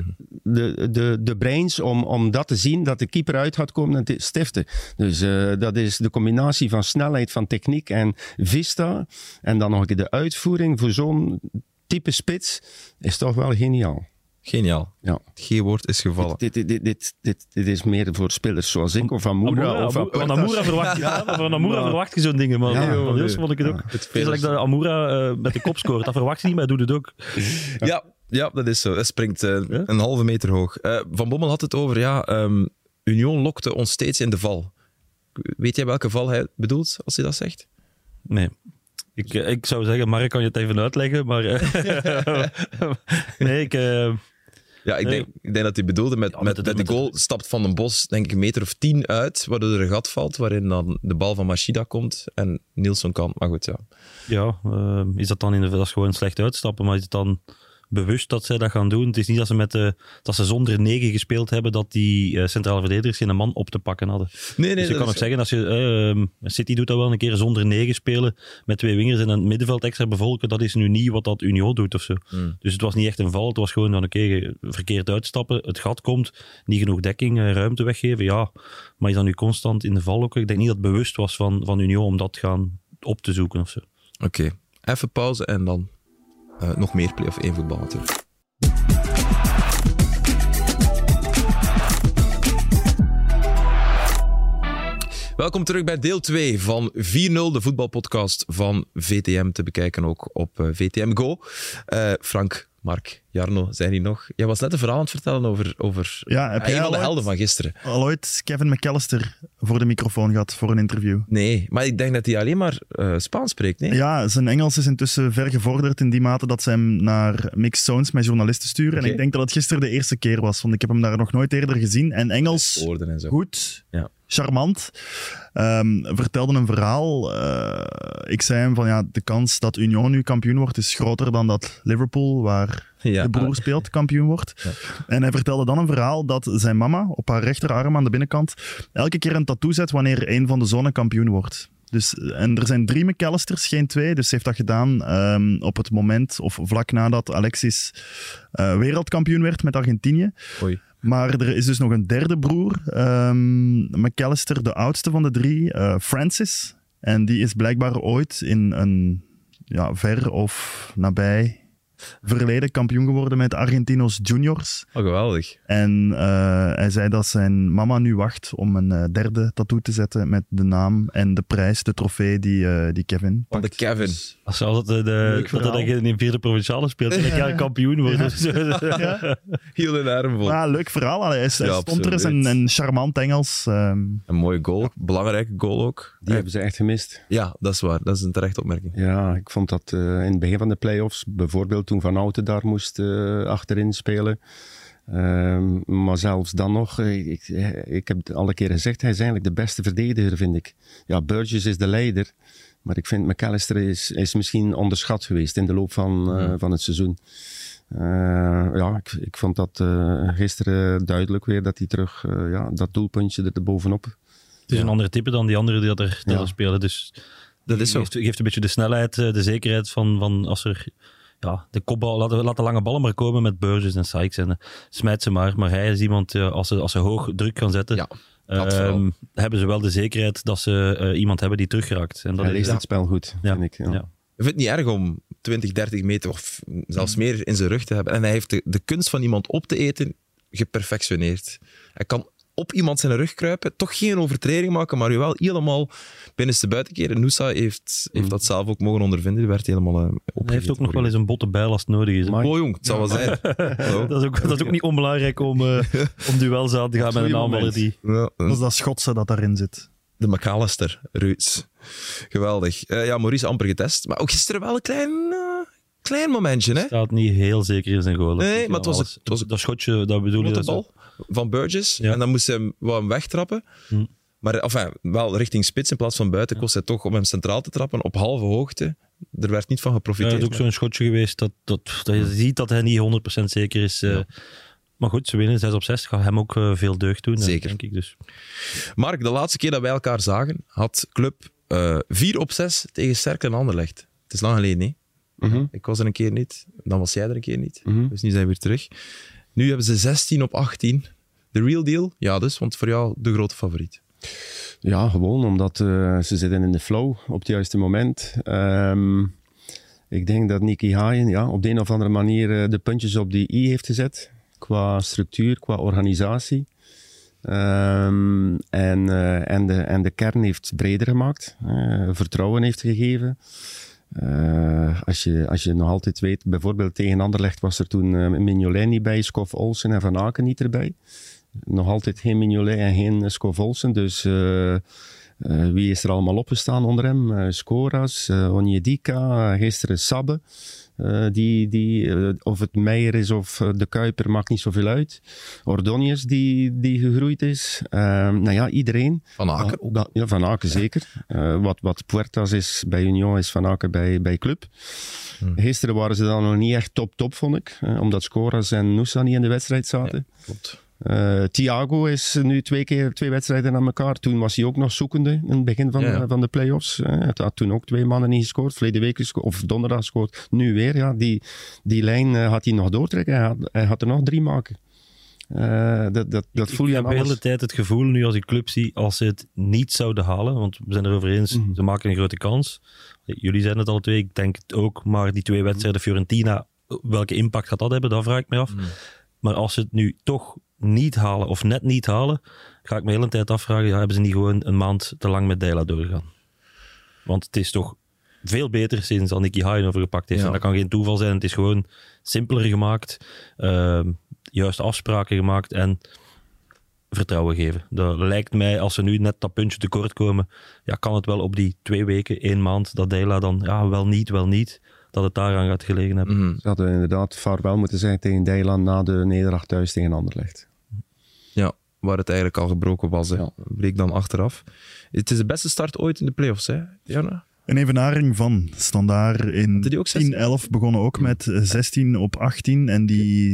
de, de, de brains om, om dat te zien, dat de keeper uit gaat komen en te stiften. Dus uh, dat is de combinatie van snelheid, van techniek en vista. En dan nog een keer de uitvoering voor zo'n type spits is toch wel geniaal.
Geniaal.
Ja.
Het G-woord is gevallen.
Dit, dit, dit, dit, dit, dit is meer voor spelers zoals ik of Amoura.
Amoura,
of
Amoura, van Amoura verwacht je, ja, van Amoura
Maar-
verwacht je zo'n dingen, maar
Ja,
van Nielsen
nee.
vond ik het ook.
Het
Het is like dat Amoura uh, met de kop scoort. Dat verwacht je niet, maar hij doet het ook.
Ja, ja, dat is zo. Dat springt uh,
Ja?
een halve meter hoog. Uh, Van Bommel had het over, ja, um, Union lokte ons steeds in de val. Weet jij welke val hij bedoelt, als hij dat zegt?
Nee. Ik, uh, ik zou zeggen, Mark, kan je het even uitleggen, maar... Uh, nee, ik... Uh,
Ja, ik,
Nee.
denk, ik denk dat hij bedoelde met,
Ja,
met,
met het-
met
met
de goal stapt Van den Bos denk ik een meter of tien uit, waardoor er een gat valt, waarin dan de bal van Machida komt en Nielsen kan. Maar goed, ja.
ja, uh, is dat dan in de... Dat is gewoon slecht uitstappen, maar is het dan bewust dat zij dat gaan doen. Het is niet dat ze, met de, dat ze zonder negen gespeeld hebben, dat die uh, centrale verdedigers geen man op te pakken hadden.
Nee, nee,
dus je
dat
kan
is-
ook zeggen, als je, uh, City doet dat wel een keer zonder negen spelen, met twee wingers en een middenveld extra bevolken, dat is nu niet wat dat Union doet of zo.
Hmm.
Dus het was niet echt een val, het was gewoon dan oké, okay, verkeerd uitstappen, het gat komt, niet genoeg dekking, uh, ruimte weggeven, ja. Maar is dan nu constant in de val ook? Ik denk niet dat het bewust was van, van Union om dat gaan op te zoeken of zo.
Oké, okay. Even pauze en dan uh, nog meer play-off één voetbal natuurlijk. Welkom terug bij deel twee van vier nul, de voetbalpodcast van V T M, te bekijken ook op uh, V T M Go. Uh, Frank, Mark, Jarno, zijn hier nog? Jij was net een verhaal aan het vertellen over, over
Ja, heb
een
jij
van
al
de
ooit-
helden van gisteren.
Al ooit Kevin McAllister voor de microfoon gehad voor een interview.
Nee, maar ik denk dat hij alleen maar uh, Spaans spreekt, nee?
Ja, zijn Engels is intussen ver gevorderd in die mate dat ze hem naar mixed zones met journalisten sturen.
Oké.
En ik denk dat het gisteren de eerste keer was, want ik heb hem daar nog nooit eerder gezien. En Engels
Woorden en zo.
goed,
Ja.
charmant. Um, vertelde een verhaal. Uh, ik zei hem van ja, de kans dat Union nu kampioen wordt is groter dan dat Liverpool, waar
Ja.
de broer speelt, kampioen wordt.
Ja.
En hij vertelde dan een verhaal dat zijn mama op haar rechterarm aan de binnenkant elke keer een tattoo zet wanneer een van de zonen kampioen wordt. Dus, en er zijn drie McAllisters, geen twee. Dus ze heeft dat gedaan um, op het moment, of vlak nadat Alexis uh, wereldkampioen werd met Argentinië.
Oei.
Maar er is dus nog een derde broer, um, McAllister, de oudste van de drie, uh, Francis. En die is blijkbaar ooit in een ja, ver of nabij verleden kampioen geworden met Argentinos Juniors.
Oh, geweldig.
En uh, hij zei dat zijn mama nu wacht om een uh, derde tattoo te zetten met de naam en de prijs, de trofee die, uh, die Kevin
Van de
pakt.
Kevin.
Dus,
Als je altijd de, de,
Leuk
dat
verhaal.
je in een vierde provinciale speelt, dan ga je kampioen worden.
ja.
Heel in arm vol.
Ja, leuk verhaal. Allee, hij, hij
Ja,
stond er eens
absoluut.
een, een charmant Engels. Um,
Een mooie goal. Belangrijke goal ook.
Die hebben ze echt gemist.
Ja, dat is waar. Dat is een terechte opmerking.
Ja, ik vond dat uh, in het begin van de play-offs, bijvoorbeeld toen Van Houten daar moest uh, achterin spelen. Um, maar zelfs dan nog, uh, ik, ik heb het alle keren gezegd, hij is eigenlijk de beste verdediger, vind ik. Ja, Burgess is de leider, maar ik vind McAllister is, is misschien onderschat geweest in de loop van, uh,
Mhm.
van het seizoen. Uh, ja, ik, ik vond dat uh, gisteren duidelijk weer dat hij terug, uh, ja, dat doelpuntje er bovenop.
Het is een andere type dan die anderen die dat er, die
Ja.
er spelen. Dus
Dat is zo.
geeft, geeft een beetje de snelheid, de zekerheid van, van als er ja, de kopbal, laat, laat de lange ballen maar komen met Burgess en Sykes en uh, smijt ze maar. Maar hij is iemand, uh, als, ze, als ze hoog druk gaan zetten,
Ja, dat vooral.
um, hebben ze wel de zekerheid dat ze uh, iemand hebben die terugraakt. En dat
Hij
is,
leest
ja.
het spel goed,
Ja.
vind ik. Ja.
Ja.
Ik vind het niet erg om twintig, dertig meter of zelfs meer in zijn rug te hebben. En hij heeft de, de kunst van iemand op te eten geperfectioneerd. Hij kan op iemand zijn rug kruipen, toch geen overtreding maken, maar u wel helemaal binnenste buiten keren. Noosa heeft, heeft dat zelf ook mogen ondervinden. Die werd helemaal uh,
Hij heeft ook nog wel eens een botte bijl als het nodig is. hè.
Maar-
Oh jong, het zal wel zijn. Hallo.
Dat is, ook, dat is ook niet onbelangrijk om, uh, om duels aan te gaan met een
Goeie
aanvaller
moment.
die...
Ja,
dat is dat Schotse dat daarin zit.
de McAllister, Ruuts. Geweldig. Uh, ja, Maurice amper getest. Maar ook gisteren wel een klein, uh, klein momentje, hè?
staat niet heel zeker in zijn goal. Dat
Nee,
is
maar het was
alles-
het- het was-
dat schotje, dat bedoel je.
de
dat zo-
bal van Burgess.
Ja.
En dan moest hij hem, wou hem wegtrappen.
Hm.
Maar enfin, wel richting spits in plaats van buiten kost hij toch om hem centraal te trappen op halve hoogte. Er werd niet van
Ja,
geprofiteerd.
het is ook zo'n schotje geweest dat, dat, dat je ziet dat hij niet honderd procent zeker is. eh.
Ja.
Maar goed, ze winnen zes op zes. Gaat hem ook uh, veel deugd doen,
Zeker.
denk ik. Dus.
Mark, de laatste keer dat wij elkaar zagen, had Club uh, vier op zes tegen Cercle en Anderlecht. Het is lang geleden, nee?
Mhm.
Ik was er een keer niet. Dan was jij er een keer niet.
Mhm.
Dus nu zijn we weer terug. Nu hebben ze zestien op achttien. De real deal? Ja, dus. Want voor jou de grote favoriet.
Ja, gewoon omdat uh, ze zitten in de flow op het juiste moment. Um, ik denk dat Nicky Haaien ja, op de een of andere manier uh, de puntjes op die i heeft gezet. Qua structuur, qua organisatie. Um, en, uh, en, de, en de kern heeft breder gemaakt. Uh, vertrouwen heeft gegeven. Uh, als, je, als je nog altijd weet, bijvoorbeeld tegen Anderlecht was er toen uh, Mignolet niet bij, Skof Olsen en Van Aken niet erbij. Nog altijd geen Mignolet en geen Skof Olsen. Dus uh, Uh, wie is er allemaal opgestaan onder hem? Uh, Skoras, uh, Onyedika, uh, gisteren Sabbe. Uh, die, die, uh, of het Meijer is of uh, de Kuiper, maakt niet zoveel uit. Ordóñez die, die gegroeid is. Uh, nou ja, iedereen.
Van Aken ook.
Ja, Van Aken zeker. Uh, wat, wat Puertas is bij Union, is Van Aken bij, bij Club. Hmm. Gisteren waren ze dan nog niet echt top-top, vond ik. Uh, omdat Skoras en Nusa niet in de wedstrijd zaten.
Ja, klopt.
Uh, Thiago is nu twee keer twee wedstrijden aan elkaar. Toen was hij ook nog zoekende in het begin van, ja. de, van de play-offs. Uh, hij had toen ook twee mannen niet gescoord. Verleden week gescoord, of donderdag gescoord. Nu weer, ja. Die, die lijn uh, had hij nog doortrekken. Hij had, hij had er nog drie maken. Uh, dat dat, dat
ik,
voel je
ik heb de hele tijd het gevoel nu als ik club zie, als ze het niet zouden halen, want we zijn erover eens, mm-hmm. ze maken een grote kans. Jullie zeiden het al twee, ik denk het ook, maar die twee wedstrijden Fiorentina, welke impact gaat dat hebben? Dat vraag ik me af. Mm. Maar als ze het nu toch niet halen, of net niet halen, ga ik me de hele tijd afvragen, ja, hebben ze niet gewoon een maand te lang met Deila doorgegaan? Want het is toch veel beter sinds Aniki Haien overgepakt heeft. Ja. En dat kan geen toeval zijn, het is gewoon simpeler gemaakt, uh, juiste afspraken gemaakt en vertrouwen geven. Dat lijkt mij, als ze nu net dat puntje tekort komen, ja, kan het wel op die twee weken, één maand, dat Deila dan, ja, wel niet, wel niet, dat het daaraan gaat gelegen hebben.
Mm-hmm. Ze hadden inderdaad vaarwel moeten zijn tegen Deila na de nederlaag thuis tegen Anderlecht.
Ja, waar het eigenlijk al gebroken was. Ja. Bleek dan achteraf. Het is de beste start ooit in de play-offs, hè, Janne?
Een evenaring van Standaard in tien elf begonnen ook met zestien op achttien en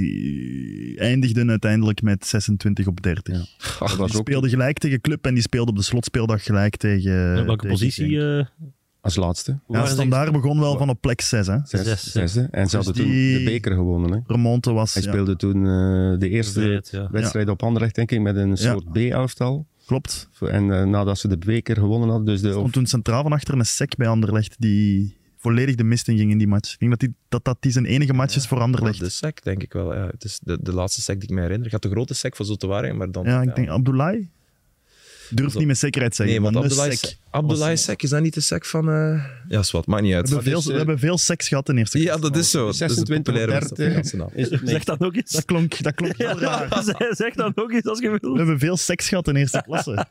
die eindigden uiteindelijk met zesentwintig op dertig. Ja. Ach, die ook... speelde gelijk tegen Club en die speelde op de slotspeeldag gelijk tegen...
Ja, welke
tegen
positie? Uh...
Als laatste.
Ja, Standaard begon wel van op plek zes. Hè?
Zes, zes, zes, en dus ze hadden toen de beker gewonnen. Hè?
Remonte was...
Hij speelde ja. toen uh, de eerste Weet, ja. wedstrijd ja. op Anderlecht, denk ik, met een soort ja. B-elftal.
Klopt.
En uh, nadat ze de beker gewonnen hadden... Dus de,
stond of... toen centraal van achter een sec bij Anderlecht die volledig de mist in ging in die match. Ik denk dat die, dat, dat die zijn enige match is ja, voor Anderlecht.
De sec, denk ik wel. Ja. Het is de, de laatste sec die ik me herinner. Ik had de grote sec van Zoetewaren, maar dan...
Ja, ik
ja.
denk Abdoulaye. Durf niet met zekerheid zeggen.
Nee, want Abdoulaye sec, Abdoulaye sec, is dat niet de sec van... Uh... Ja, is wat, maakt niet uit.
We hebben, veel, dus, uh... we hebben veel seks gehad in eerste
klasse. Ja, dat is zo.
zesentwintig op dertig.
Zeg dat nog eens.
Dat klonk, dat klonk heel raar.
Ja, zeg dat nog eens als je wil.
We hebben veel seks gehad in eerste klasse.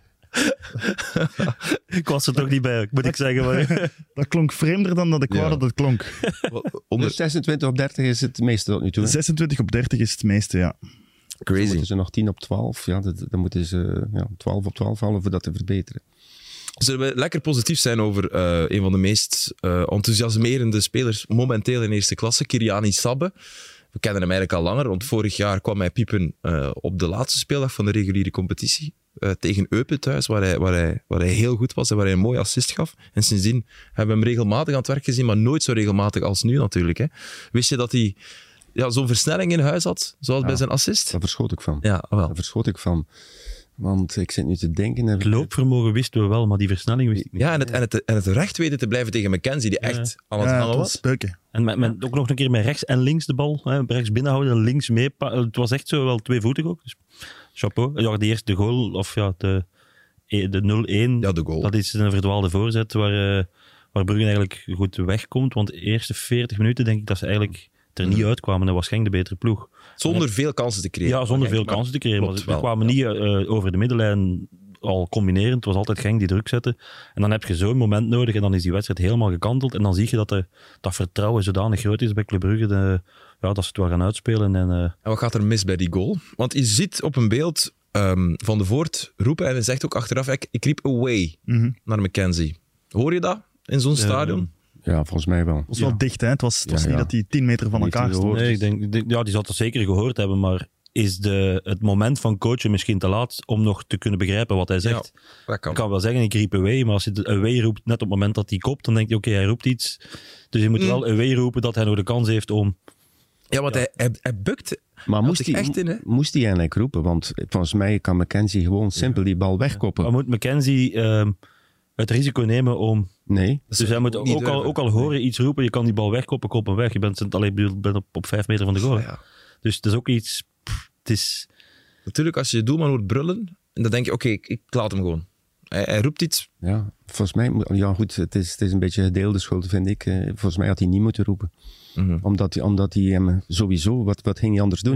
Ik was er toch niet bij, moet ik zeggen. Maar...
Dat klonk vreemder dan dat ik ja. wou dat het klonk.
Onder... Dus zesentwintig op dertig is het meeste tot nu toe. Hè?
zesentwintig op dertig is het meeste, ja.
Crazy. Dan moeten ze nog tien op twaalf. Ja, dat, dan moeten ze ja, twaalf op twaalf halen voor dat te verbeteren.
Zullen we lekker positief zijn over uh, een van de meest uh, enthousiasmerende spelers momenteel in eerste klasse, Kyriani Sabbe. We kennen hem eigenlijk al langer, want vorig jaar kwam hij piepen uh, op de laatste speeldag van de reguliere competitie. Uh, tegen Eupen thuis, waar hij, waar, hij, waar hij heel goed was en waar hij een mooie assist gaf. En sindsdien hebben we hem regelmatig aan het werk gezien, maar nooit zo regelmatig als nu natuurlijk. Hè. Wist je dat hij ja, zo'n versnelling in huis had, zoals ja, bij zijn assist?
Daar verschoot ik van.
Ja, wel.
Daar verschoot ik van. Want ik zit nu te denken...
Het loopvermogen wisten we wel, maar die versnelling wist ik niet.
Ja, en het, en het, en het recht weten te blijven tegen McKenzie, die echt ja. aan het
ja,
hangen was.
Speuken.
En met, met, ook nog een keer met rechts en links de bal. Hè, rechts binnenhouden en links mee. Het was echt zo wel tweevoetig ook. Dus chapeau. Ja, de eerste goal, of ja, de, de nul-één.
Ja, de goal.
Dat is een verdwaalde voorzet waar, uh, waar Brugge eigenlijk goed wegkomt. Want de eerste veertig minuten denk ik dat ze eigenlijk er niet uitkwamen. En was Genk de betere ploeg.
Zonder veel kansen te creëren.
Ja, zonder veel kansen te creëren. Maar ze kwamen niet uh, over de middenlijn al combineren. Het was altijd Genk die druk zette. En dan heb je zo'n moment nodig en dan is die wedstrijd helemaal gekanteld. En dan zie je dat de, dat vertrouwen zodanig groot is bij Club Brugge de, ja, dat ze het wel gaan uitspelen. En, uh...
en wat gaat er mis bij die goal? Want je ziet op een beeld um, Van de Voort roepen en hij zegt ook achteraf, ik, ik riep away mm-hmm. naar McKenzie. Hoor je dat in zo'n uh, stadion?
Ja, volgens mij wel.
Het was wel
ja.
dicht, hè? Het was, het was
ja,
niet
ja.
dat die tien meter van
niet
elkaar stonden.
Nee, ik denk, ik denk, ja, die zal het zeker gehoord hebben, maar is de, het moment van coachen misschien te laat om nog te kunnen begrijpen wat hij zegt?
Ja, dat kan.
Ik kan wel zeggen, ik riep away, maar als je away roept net op het moment dat hij kopt, dan denk je, oké, okay, hij roept iets. Dus je moet mm. wel away roepen dat hij nog de kans heeft om...
Ja, want ja. Hij, hij, hij bukt...
Maar moest hij,
echt in, hè?
moest hij eigenlijk roepen? Want volgens mij kan McKenzie gewoon simpel ja. die bal wegkoppen.
Maar moet McKenzie uh, het risico nemen om...
Nee.
Dus hij moet ook, ook, al, ook al horen iets roepen, je kan die bal wegkoppen, koppen weg. Je bent, alleen, bent op, op vijf meter van de goal. Ja. Dus het is ook iets... Pff, het is...
Natuurlijk, als je je doelman hoort brullen, dan denk je, oké, okay, ik, ik laat hem gewoon. Hij, hij roept iets.
Ja, volgens mij... Ja, goed, het is, het is een beetje gedeelde schuld, vind ik. Volgens mij had hij niet moeten roepen. Mm-hmm. Omdat, omdat hij hem sowieso... Wat, wat ging hij anders doen? Ja.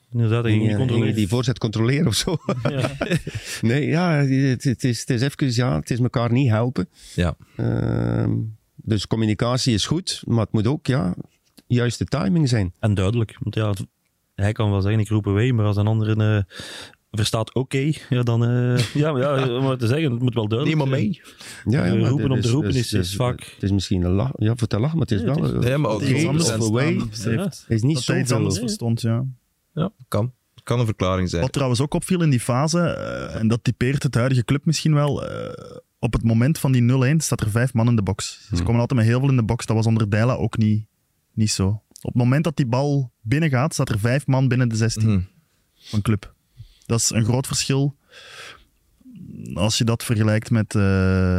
Inderdaad, dat ging niet
Ging je
controleren.
die voorzet controleren of zo?
Ja.
Nee, ja, het, het, is, het is even, ja, het is elkaar niet helpen.
Ja.
Uh, dus communicatie is goed, maar het moet ook, ja, juiste timing zijn.
En duidelijk. Want ja, hij kan wel zeggen, ik roep away, maar als een ander uh, verstaat oké, okay, ja, dan... Uh, ja, maar ja, om maar te zeggen, het moet wel duidelijk
Neem maar
zijn.
mee.
Ja, ja,
Uh,
maar
roepen
dit
om te roepen is,
dus,
is vaak...
Het is misschien een lach, ja, voor te lachen, maar het is
Ja,
wel...
het is-
uh,
Ja, maar ook
Die iets
oké,
anders
of
verstaan.
away,
Ze heeft-
is niet
dat hij iets
zoveel.
anders verstond, ja.
Kan. Kan een verklaring zijn.
Wat trouwens ook opviel in die fase, uh, en dat typeert het huidige club misschien wel, uh, op het moment van die nul-een staat er vijf man in de box. Ze
Hmm.
komen altijd met heel veel in de box. Dat was onder Deila ook niet, niet zo. Op het moment dat die bal binnengaat, staat er vijf man binnen de zestien
Hm.
van club. Dat is een groot verschil als je dat vergelijkt met uh,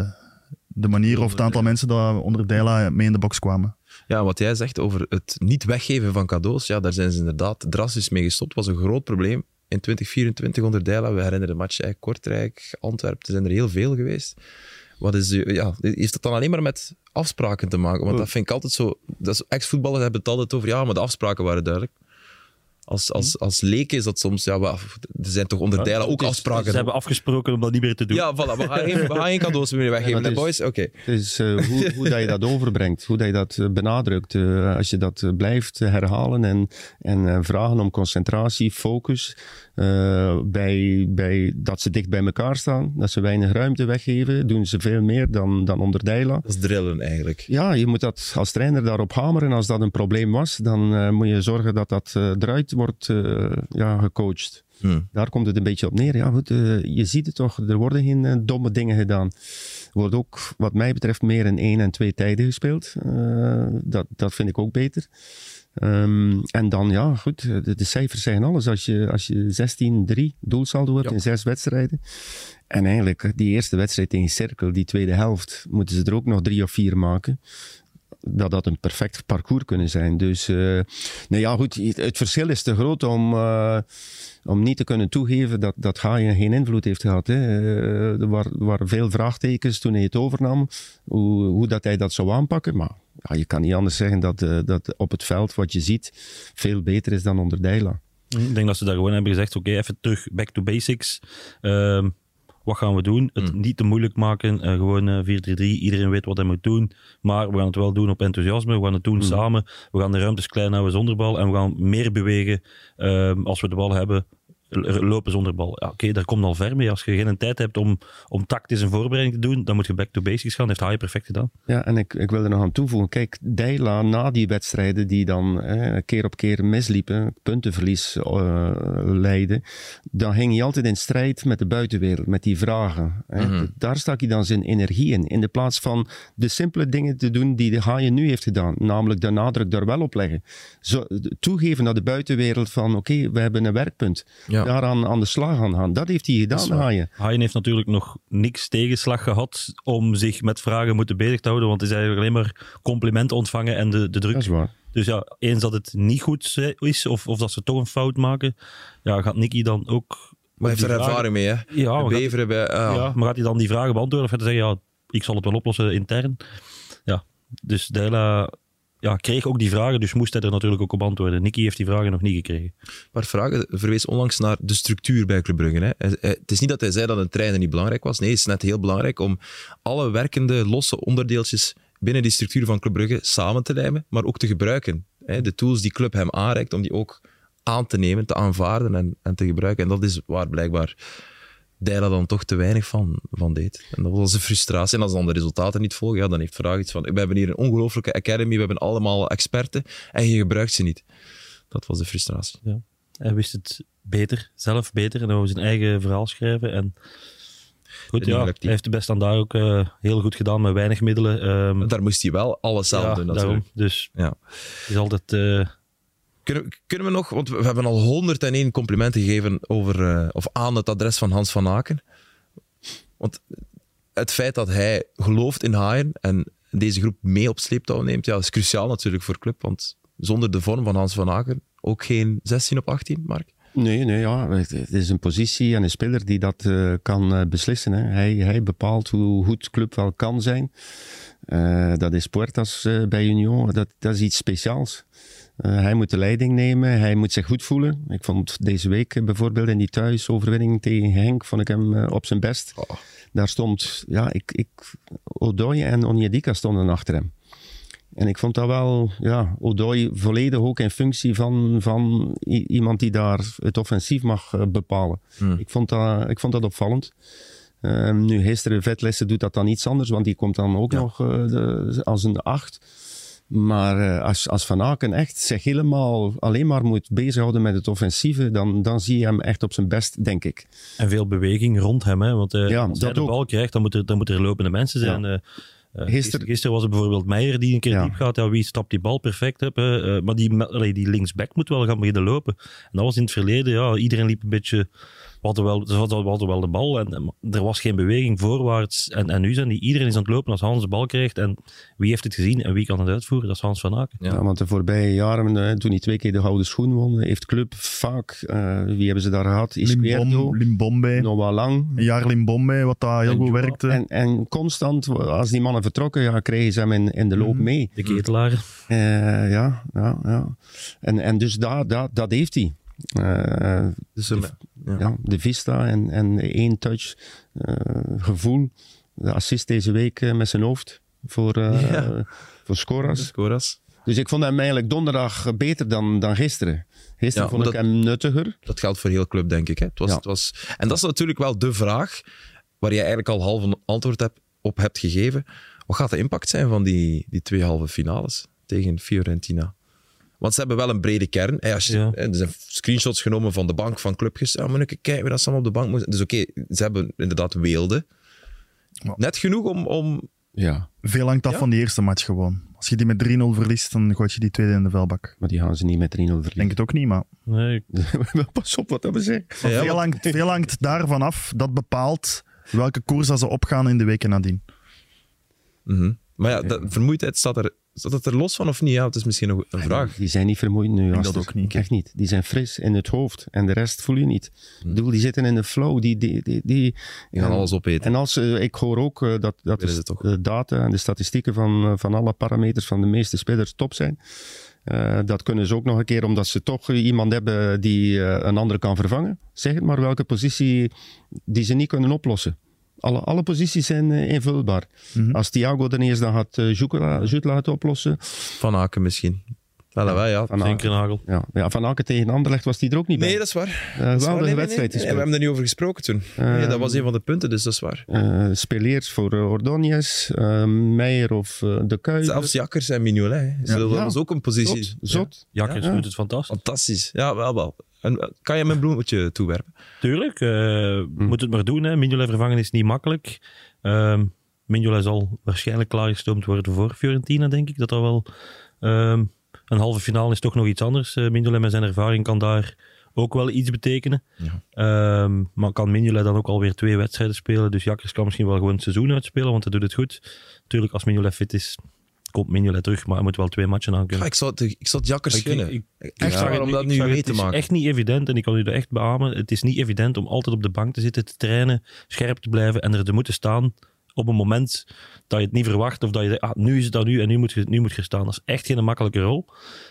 de manier of het aantal mensen dat onder Deila mee in de box kwamen.
Ja, wat jij zegt over het niet weggeven van cadeaus, ja, daar zijn ze inderdaad drastisch mee gestopt. Dat was een groot probleem in twintig vierentwintig onder Deila. We herinneren de match eigenlijk Kortrijk, Antwerpen, er zijn er heel veel geweest. Wat is, ja, heeft dat dan alleen maar met afspraken te maken? Want dat vind ik altijd zo... Dat is, ex-voetballers hebben het altijd over, ja, maar de afspraken waren duidelijk. Als, als, als leek is dat soms, ja, er zijn toch onder Deila ook
Dus
afspraken.
Ze hebben afgesproken om dat niet meer te doen.
Ja, voilà, we gaan geen, we gaan geen cadeaus meer weggeven,
Ja,
hè,
maar
boys? Oké.
Het is uh, hoe, hoe dat je dat overbrengt, hoe dat je dat uh, benadrukt. Uh, als je dat uh, blijft herhalen en, en uh, vragen om concentratie, focus, uh, bij, bij, dat ze dicht bij elkaar staan, dat ze weinig ruimte weggeven, doen ze veel meer dan, dan onder Deila.
Dat is drillen eigenlijk.
Ja, je moet dat als trainer daarop hameren. Als dat een probleem was, dan uh, moet je zorgen dat dat uh, eruit wordt uh, ja, gecoacht.
Hmm.
Daar komt het een beetje op neer. Ja, goed, uh, je ziet het toch, er worden geen uh, domme dingen gedaan. Er wordt ook, wat mij betreft, meer in één en twee tijden gespeeld. Uh, dat, dat vind ik ook beter. Um, en dan, ja, goed, de, de cijfers zeggen alles. Als je, als je zestien drie doelsaldo hebt
Ja.
in zes wedstrijden. En eigenlijk, die eerste wedstrijd tegen Cerkel, die tweede helft, moeten ze er ook nog drie of vier maken. Dat dat een perfect parcours kunnen zijn. Dus, uh, nou ja, goed, het, het verschil is te groot om, uh, om niet te kunnen toegeven dat, dat Haaien geen invloed heeft gehad. Hè. Uh, er waren, waren veel vraagtekens toen hij het overnam, hoe, hoe dat hij dat zou aanpakken. Maar ja, je kan niet anders zeggen dat, uh, dat op het veld wat je ziet veel beter is dan onder Deila.
Ik denk dat ze daar gewoon hebben gezegd, oké, okay, even terug, back to basics. Uh, wat gaan we doen? Het
Mm.
niet te moeilijk maken. Uh, gewoon uh, vier drie drie, iedereen weet wat hij moet doen. Maar we gaan het wel doen op enthousiasme. We gaan het doen
Mm.
samen. We gaan de ruimtes klein houden zonder bal. En we gaan meer bewegen uh, als we de bal hebben. Lopen zonder bal. Ja, oké, okay, daar komt al ver mee. Als je geen tijd hebt om, om tactisch een voorbereiding te doen, dan moet je back to basics gaan. Dat heeft Haaien perfect gedaan.
Ja, en ik, ik wil er nog aan toevoegen. Kijk, Deila na die wedstrijden die dan eh, keer op keer misliepen, puntenverlies uh, leidden, dan ging hij altijd in strijd met de buitenwereld, met die vragen. Hè.
Mm-hmm.
Daar stak hij dan zijn energie in. In de plaats van de simpele dingen te doen die de Haaien nu heeft gedaan. Namelijk de nadruk daar wel op leggen. Zo, toegeven naar de buitenwereld van oké, okay, we hebben een werkpunt.
Ja.
Daaraan aan de slag gaan gaan. Dat heeft hij gedaan, Haaien.
Haaien heeft natuurlijk nog niks tegenslag gehad om zich met vragen moeten bezig te houden, want hij is eigenlijk alleen maar complimenten ontvangen en de, de druk.
Dat is waar.
Dus ja, eens dat het niet goed is, of, of dat ze toch een fout maken, ja, gaat Nicky dan ook...
Maar hij heeft er
die vragen-
ervaring mee, hè?
Ja, maar gaat,
Beveren bij... ah.
ja, maar gaat hij dan die vragen beantwoorden of gaat hij zeggen, ja, ik zal het wel oplossen intern? Ja, dus Deila ja, kreeg ook die vragen, dus moest hij er natuurlijk ook op antwoorden. Nicky heeft die vragen nog niet gekregen.
Een paar vragen. Verwees onlangs naar de structuur bij Club Brugge. Hè. Hij- hij- Het is niet dat hij zei dat een trainer niet belangrijk was. Nee, het is net heel belangrijk om alle werkende, losse onderdeeltjes binnen die structuur van Club Brugge samen te lijmen, maar ook te gebruiken. Hè. De tools die Club hem aanreikt, om die ook aan te nemen, te aanvaarden en, en te gebruiken. En dat is waar blijkbaar Deila dan toch te weinig van, van deed. En dat was een frustratie. En als dan de resultaten niet volgen, ja, dan heeft Vraag iets van... We hebben hier een ongelooflijke academy, we hebben allemaal experten en je gebruikt ze niet. Dat was de frustratie.
Hij wist het beter, zelf beter, en hij wou zijn eigen verhaal schrijven. En goed,
En
ja,
lukt die.
hij heeft de best aan daar ook uh, heel goed gedaan, met weinig middelen. Um,
Daar moest hij wel alles zelf
ja,
doen,
daarom.
natuurlijk.
Dus
Ja.
het is altijd... Uh,
Kunnen, we- kunnen we nog, want we hebben al honderdéén complimenten gegeven over, eh, of aan het adres van Hans van Aken. Want het feit dat hij gelooft in Haaien en deze groep mee op sleeptouw neemt, ja, is cruciaal natuurlijk voor de club. Want zonder de vorm van Hans van Aken ook geen zestien op achttien, Mark.
Nee, nee ja. het, het is een positie en een speler die dat uh, kan uh, beslissen. Hè. Hij, hij bepaalt hoe goed club wel kan zijn. Uh, dat is Puertas uh, bij Union. Dat, dat is iets speciaals. Uh, hij moet de leiding nemen. Hij moet zich goed voelen. Ik vond deze week uh, bijvoorbeeld in die thuisoverwinning tegen Henk, vond ik hem uh, op zijn best. Oh. Daar stond, ja, ik, ik, Odoi en Onyedika stonden achter hem. En ik vond dat wel, ja, Odoi volledig ook in functie van, van i- iemand die daar het offensief mag uh, bepalen. Hmm. Ik, vond dat, ik vond dat opvallend. Uh, nu, gisteren Vetlessen doet dat dan iets anders, want die komt dan ook ja. nog uh, de, als een acht. Maar uh, als, als Van Aken echt zich helemaal alleen maar moet bezighouden met het offensieve, dan, dan zie je hem echt op zijn best, denk ik.
En veel beweging rond hem, hè? Want uh,
ja,
als hij de bal krijgt, dan moeten er, dan moet er lopende mensen zijn. Ja. Uh, Uh, gisteren, gisteren was het bijvoorbeeld Meijer die een keer ja. diep gaat. Ja, wie stapt die bal perfect op? Uh, maar die, allee, die linksback moet wel gaan beginnen lopen. En dat was in het verleden, ja, iedereen liep een beetje... We hadden wel, we hadden wel de bal en er was geen beweging voorwaarts. En, en nu zijn die, iedereen is aan het lopen als Hans de bal krijgt. En wie heeft het gezien en wie kan het uitvoeren? Dat is Hans van Aken.
Ja, ja, want de voorbije jaren, toen hij twee keer de gouden schoen won, heeft Club vaak, uh, wie hebben ze daar gehad?
Limbom, Limbombe.
Noah Lang.
Een jaar Limbombe, wat daar heel en, goed werkte.
En, en constant, als die mannen vertrokken, ja, kregen ze hem in, in de loop mm. mee.
De Ketelaar.
Uh, ja, ja, ja. En, en dus dat, dat, dat heeft hij. Uh, dus de, ja. Ja, de vista en, en één touch uh, gevoel. De assist deze week uh, met zijn hoofd voor, uh, ja. voor Scoras.
Scoras.
Dus ik vond hem eigenlijk donderdag beter dan, dan gisteren. Gisteren ja, vond ik dat, hem nuttiger.
Dat geldt voor heel club, denk ik. Hè? Het was, ja. het was, en dat is natuurlijk wel de vraag waar je eigenlijk al half een antwoord heb, op hebt gegeven. Wat gaat de impact zijn van die, die twee halve finales tegen Fiorentina? Want ze hebben wel een brede kern. Hey, als je, ja. Er zijn screenshots genomen van de bank van clubjes. Ja, maar kijken we dat ze allemaal op de bank moeten. Dus oké, okay, ze hebben inderdaad Weelde. Net genoeg om... om...
Ja.
Veel hangt af ja? van die eerste match gewoon. Als je die met drie nul verliest, dan gooi je die tweede in de vuilbak.
Maar die gaan ze niet met drie nul verliezen.
Denk het ook niet, maar...
Nee.
Pas op wat dat we zeggen.
Ja, veel, hangt, veel hangt daarvan af. Dat bepaalt welke koers dat ze opgaan in de weken nadien.
Mm-hmm. Maar ja, de vermoeidheid staat er... Staat het er los van of niet? Ja, het is misschien nog een vraag.
Die zijn niet vermoeid nu.
Ik dat ook niet.
Echt niet. Die zijn fris in het hoofd. En de rest voel je niet. Hm. Ik bedoel, die zitten in de flow. Die, die, die, die,
die gaan alles opeten.
En als, uh, ik hoor ook uh, dat, dat de, de data en de statistieken van, uh, van alle parameters van de meeste spelers top zijn. Uh, dat kunnen ze ook nog een keer, omdat ze toch iemand hebben die uh, een andere kan vervangen. Zeg het maar, welke positie die ze niet kunnen oplossen. Alle, alle posities zijn uh, invulbaar. Mm-hmm. Als Thiago er niet is, dan gaat uh, Jutla het oplossen.
Van Aken misschien. Wel, ja, ja.
Van
Zinkernagel.
Ja. ja, Van Aken tegen Anderlecht was die er ook niet bij.
Nee, dat is waar.
Uh, wel de
nee,
wedstrijd
nee, nee. nee, we hebben er niet over gesproken toen. Uh, nee, dat was een van de punten, dus dat is waar.
Uh, Speleers voor uh, Ordóñez, uh, Meijer of uh, De Kuyper.
Zelfs Jakkers en Mignolet. Ja. Dat was ook een positie.
Zot. Zot.
Ja. Jakkers ja. doet het fantastisch.
Fantastisch. Ja, wel, wel. En, kan je hem een bloemetje toewerpen?
Tuurlijk. Uh, hm. Moet het maar doen. Hè. Mignolet vervangen is niet makkelijk. Uh, Mignolet zal waarschijnlijk klaargestoomd worden voor Fiorentina, denk ik. Dat dat wel... Uh, een halve finale is toch nog iets anders. Uh, Mignolet met zijn ervaring kan daar ook wel iets betekenen. Ja. Um, maar kan Mignolet dan ook alweer twee wedstrijden spelen. Dus Jakkers kan misschien wel gewoon het seizoen uitspelen, want hij doet het goed. Natuurlijk, als Mignolet fit is, komt Mignolet terug, maar hij moet wel twee matchen aankunnen.
Ja, ik zou het, ik zou het Jakkers gunnen. Echt
ja,
waar, om dat nu mee te maken.
Het is echt niet evident, en ik kan u dat echt beamen, het is niet evident om altijd op de bank te zitten, te trainen, scherp te blijven en er te moeten staan op een moment dat je het niet verwacht, of dat je denkt, ah, nu is het dan nu en nu moet je, nu moet je staan. Dat is echt geen makkelijke rol.